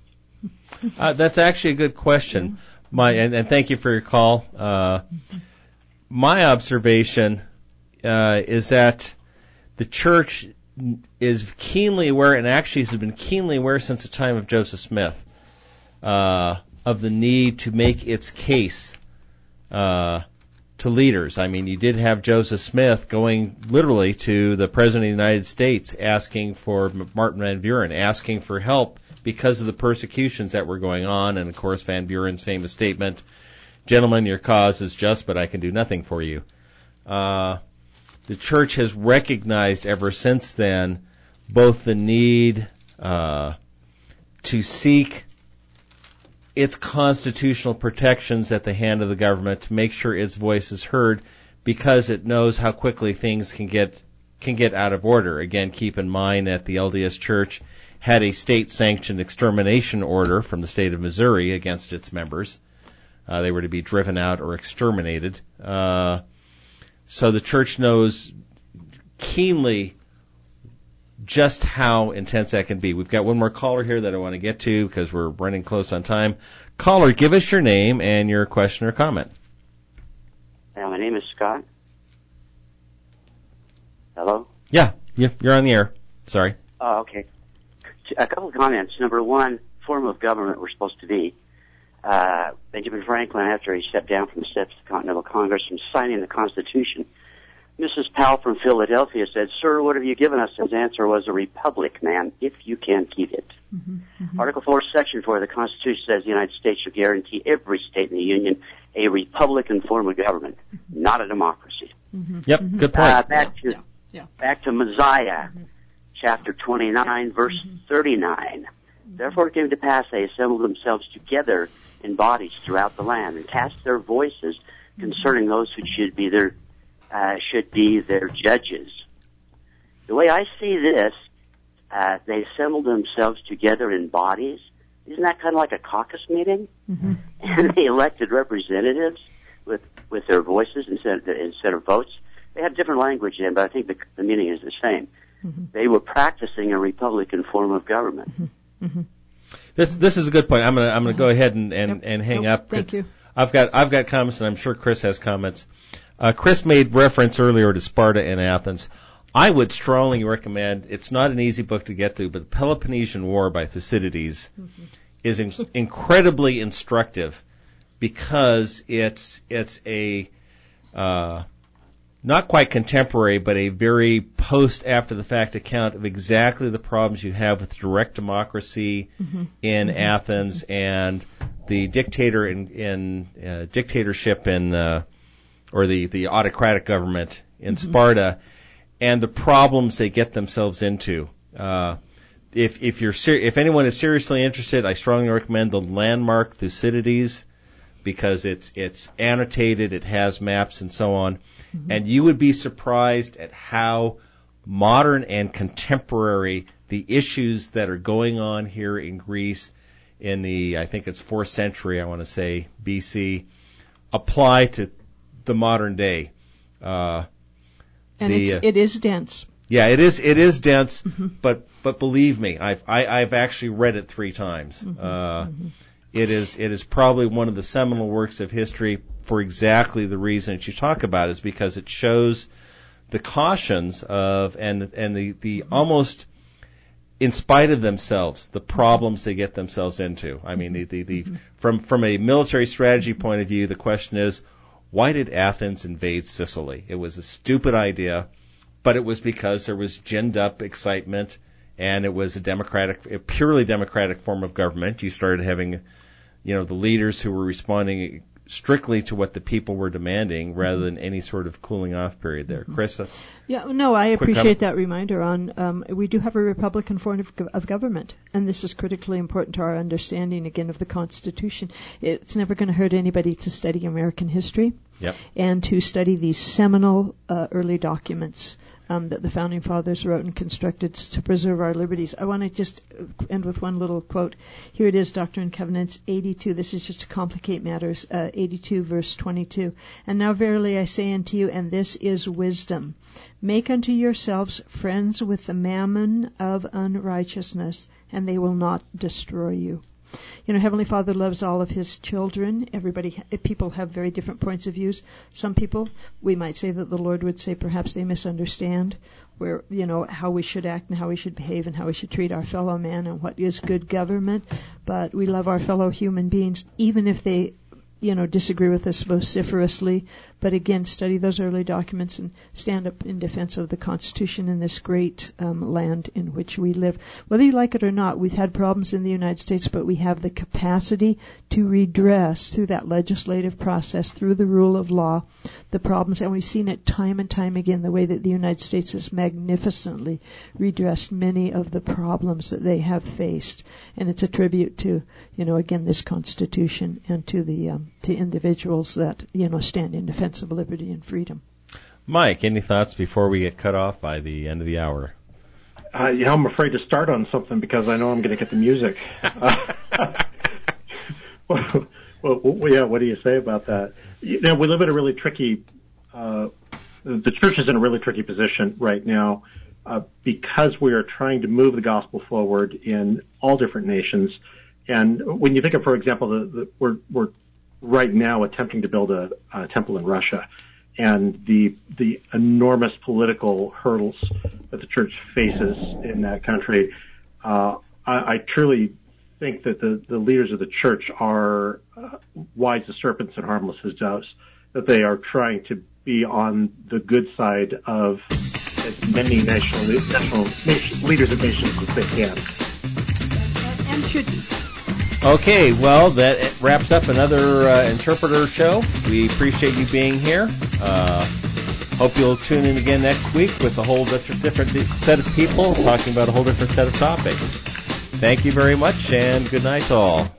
Uh, that's actually a good question, my, and, and thank you for your call. Uh, my observation uh, is that the church is keenly aware, and actually has been keenly aware since the time of Joseph Smith, uh, of the need to make its case uh, to leaders. I mean, you did have Joseph Smith going literally to the President of the United States asking for Martin Van Buren, asking for help because of the persecutions that were going on. And, of course, Van Buren's famous statement, "Gentlemen, your cause is just, but I can do nothing for you." Uh, the church has recognized ever since then both the need uh, to seek its constitutional protections at the hand of the government to make sure its voice is heard, because it knows how quickly things can get can get out of order. Again, keep in mind that the L D S Church had a state-sanctioned extermination order from the state of Missouri against its members. Uh, they were to be driven out or exterminated. Uh, so the church knows keenly just how intense that can be. We've got one more caller here that I want to get to because we're running close on time. Caller, give us your name and your question or comment. Uh, my name is Scott. Hello? Yeah, you're on the air. Sorry. Oh, okay. A couple of comments. Number one, form of government we're supposed to be. Uh, Benjamin Franklin, after he stepped down from the steps of the Continental Congress and signing the Constitution, Missus Powell from Philadelphia said, "Sir, what have you given us?" His answer was, "A republic, man, if you can keep it." Mm-hmm, mm-hmm. Article four, Section four of the Constitution says the United States shall guarantee every state in the Union a republican form of government, mm-hmm. not a democracy. Mm-hmm. Yep, mm-hmm. Good point. Uh, back to yeah, yeah. back to Mosiah, mm-hmm. chapter twenty-nine, verse mm-hmm. thirty-nine. Mm-hmm. Therefore it came to pass they assembled themselves together in bodies throughout the land and cast their voices mm-hmm. concerning those who should be their Uh, should be their judges. The way I see this, uh, they assembled themselves together in bodies. Isn't that kind of like a caucus meeting? Mm-hmm. And they elected representatives with with their voices instead of, instead of votes. They have different language in, but I think the, the meaning is the same. Mm-hmm. They were practicing a republican form of government. Mm-hmm. Mm-hmm. This this is a good point. I'm gonna I'm gonna go ahead and and, and hang nope. up. Thank you. I've got I've got comments, and I'm sure Chris has comments. Uh, Chris made reference earlier to Sparta and Athens. I would strongly recommend, it's not an easy book to get through, but the Peloponnesian War by Thucydides mm-hmm. is in, incredibly instructive because it's it's a uh, not quite contemporary, but a very post-after-the-fact account of exactly the problems you have with direct democracy mm-hmm. in mm-hmm. Athens and the dictator in, in uh, dictatorship in uh, or the, the autocratic government in mm-hmm. Sparta, and the problems they get themselves into. Uh, if if you're ser- if anyone is seriously interested, I strongly recommend the landmark Thucydides because it's it's annotated, it has maps and so on, mm-hmm. and you would be surprised at how modern and contemporary the issues that are going on here in Greece in the I think it's fourth century, I want to say B C, apply to the modern day. Uh, and the, it's, uh, it is dense. Yeah, it is. It is dense, mm-hmm. but but believe me, I've I, I've actually read it three times. Mm-hmm. Uh, mm-hmm. It is it is probably one of the seminal works of history for exactly the reason that you talk about, is because it shows the cautions of and and the the mm-hmm. almost in spite of themselves, the problems they get themselves into. I mean, the the, the mm-hmm. from from a military strategy point of view, the question is, why did Athens invade Sicily? It was a stupid idea, but it was because there was ginned up excitement, and it was a democratic, a purely democratic form of government. You started having, you know, the leaders who were responding strictly to what the people were demanding rather than any sort of cooling off period there. Chris? Yeah, no, I appreciate comment? that reminder on, um, we do have a Republican form of, of government, and this is critically important to our understanding, again, of the Constitution. It's never going to hurt anybody to study American history yep. and to study these seminal uh, early documents um, that the Founding Fathers wrote and constructed to preserve our liberties. I want to just end with one little quote. Here it is, Doctrine and Covenants eighty-two. This is just to complicate matters. Uh, eighty-two, verse twenty-two. And now verily I say unto you, and this is wisdom, make unto yourselves friends with the mammon of unrighteousness, and they will not destroy you. You know, Heavenly Father loves all of His children. Everybody, people have very different points of views. Some people, we might say that the Lord would say perhaps they misunderstand where, you know, how we should act and how we should behave and how we should treat our fellow man and what is good government. But we love our fellow human beings, even if they you know, disagree with us vociferously, but again, study those early documents and stand up in defense of the Constitution in this great um, land in which we live. Whether you like it or not, we've had problems in the United States, but we have the capacity to redress through that legislative process, through the rule of law, the problems, and we've seen it time and time again, the way that the United States has magnificently redressed many of the problems that they have faced. And it's a tribute to, you know, again, this Constitution and to the um, to individuals that, you know, stand in defense of liberty and freedom. Mike, any thoughts before we get cut off by the end of the hour? Uh, yeah, I'm afraid to start on something because I know I'm going to get the music. Uh, well, well, yeah, what do you say about that? You know, we live in a really tricky, uh, the church is in a really tricky position right now uh, because we are trying to move the gospel forward in all different nations. And when you think of, for example, the, the, we're, we're right now attempting to build a, a temple in Russia, and the the enormous political hurdles that the church faces in that country, uh, I, I truly think that the, the leaders of the church are uh, wise as serpents and harmless as doves, that they are trying to be on the good side of as many national, national nation, leaders of nations as they can. And, and should be. Okay, well, that wraps up another uh, Interpreter show. We appreciate you being here. Uh, hope you'll tune in again next week with a whole different set of people talking about a whole different set of topics. Thank you very much, and good night to all.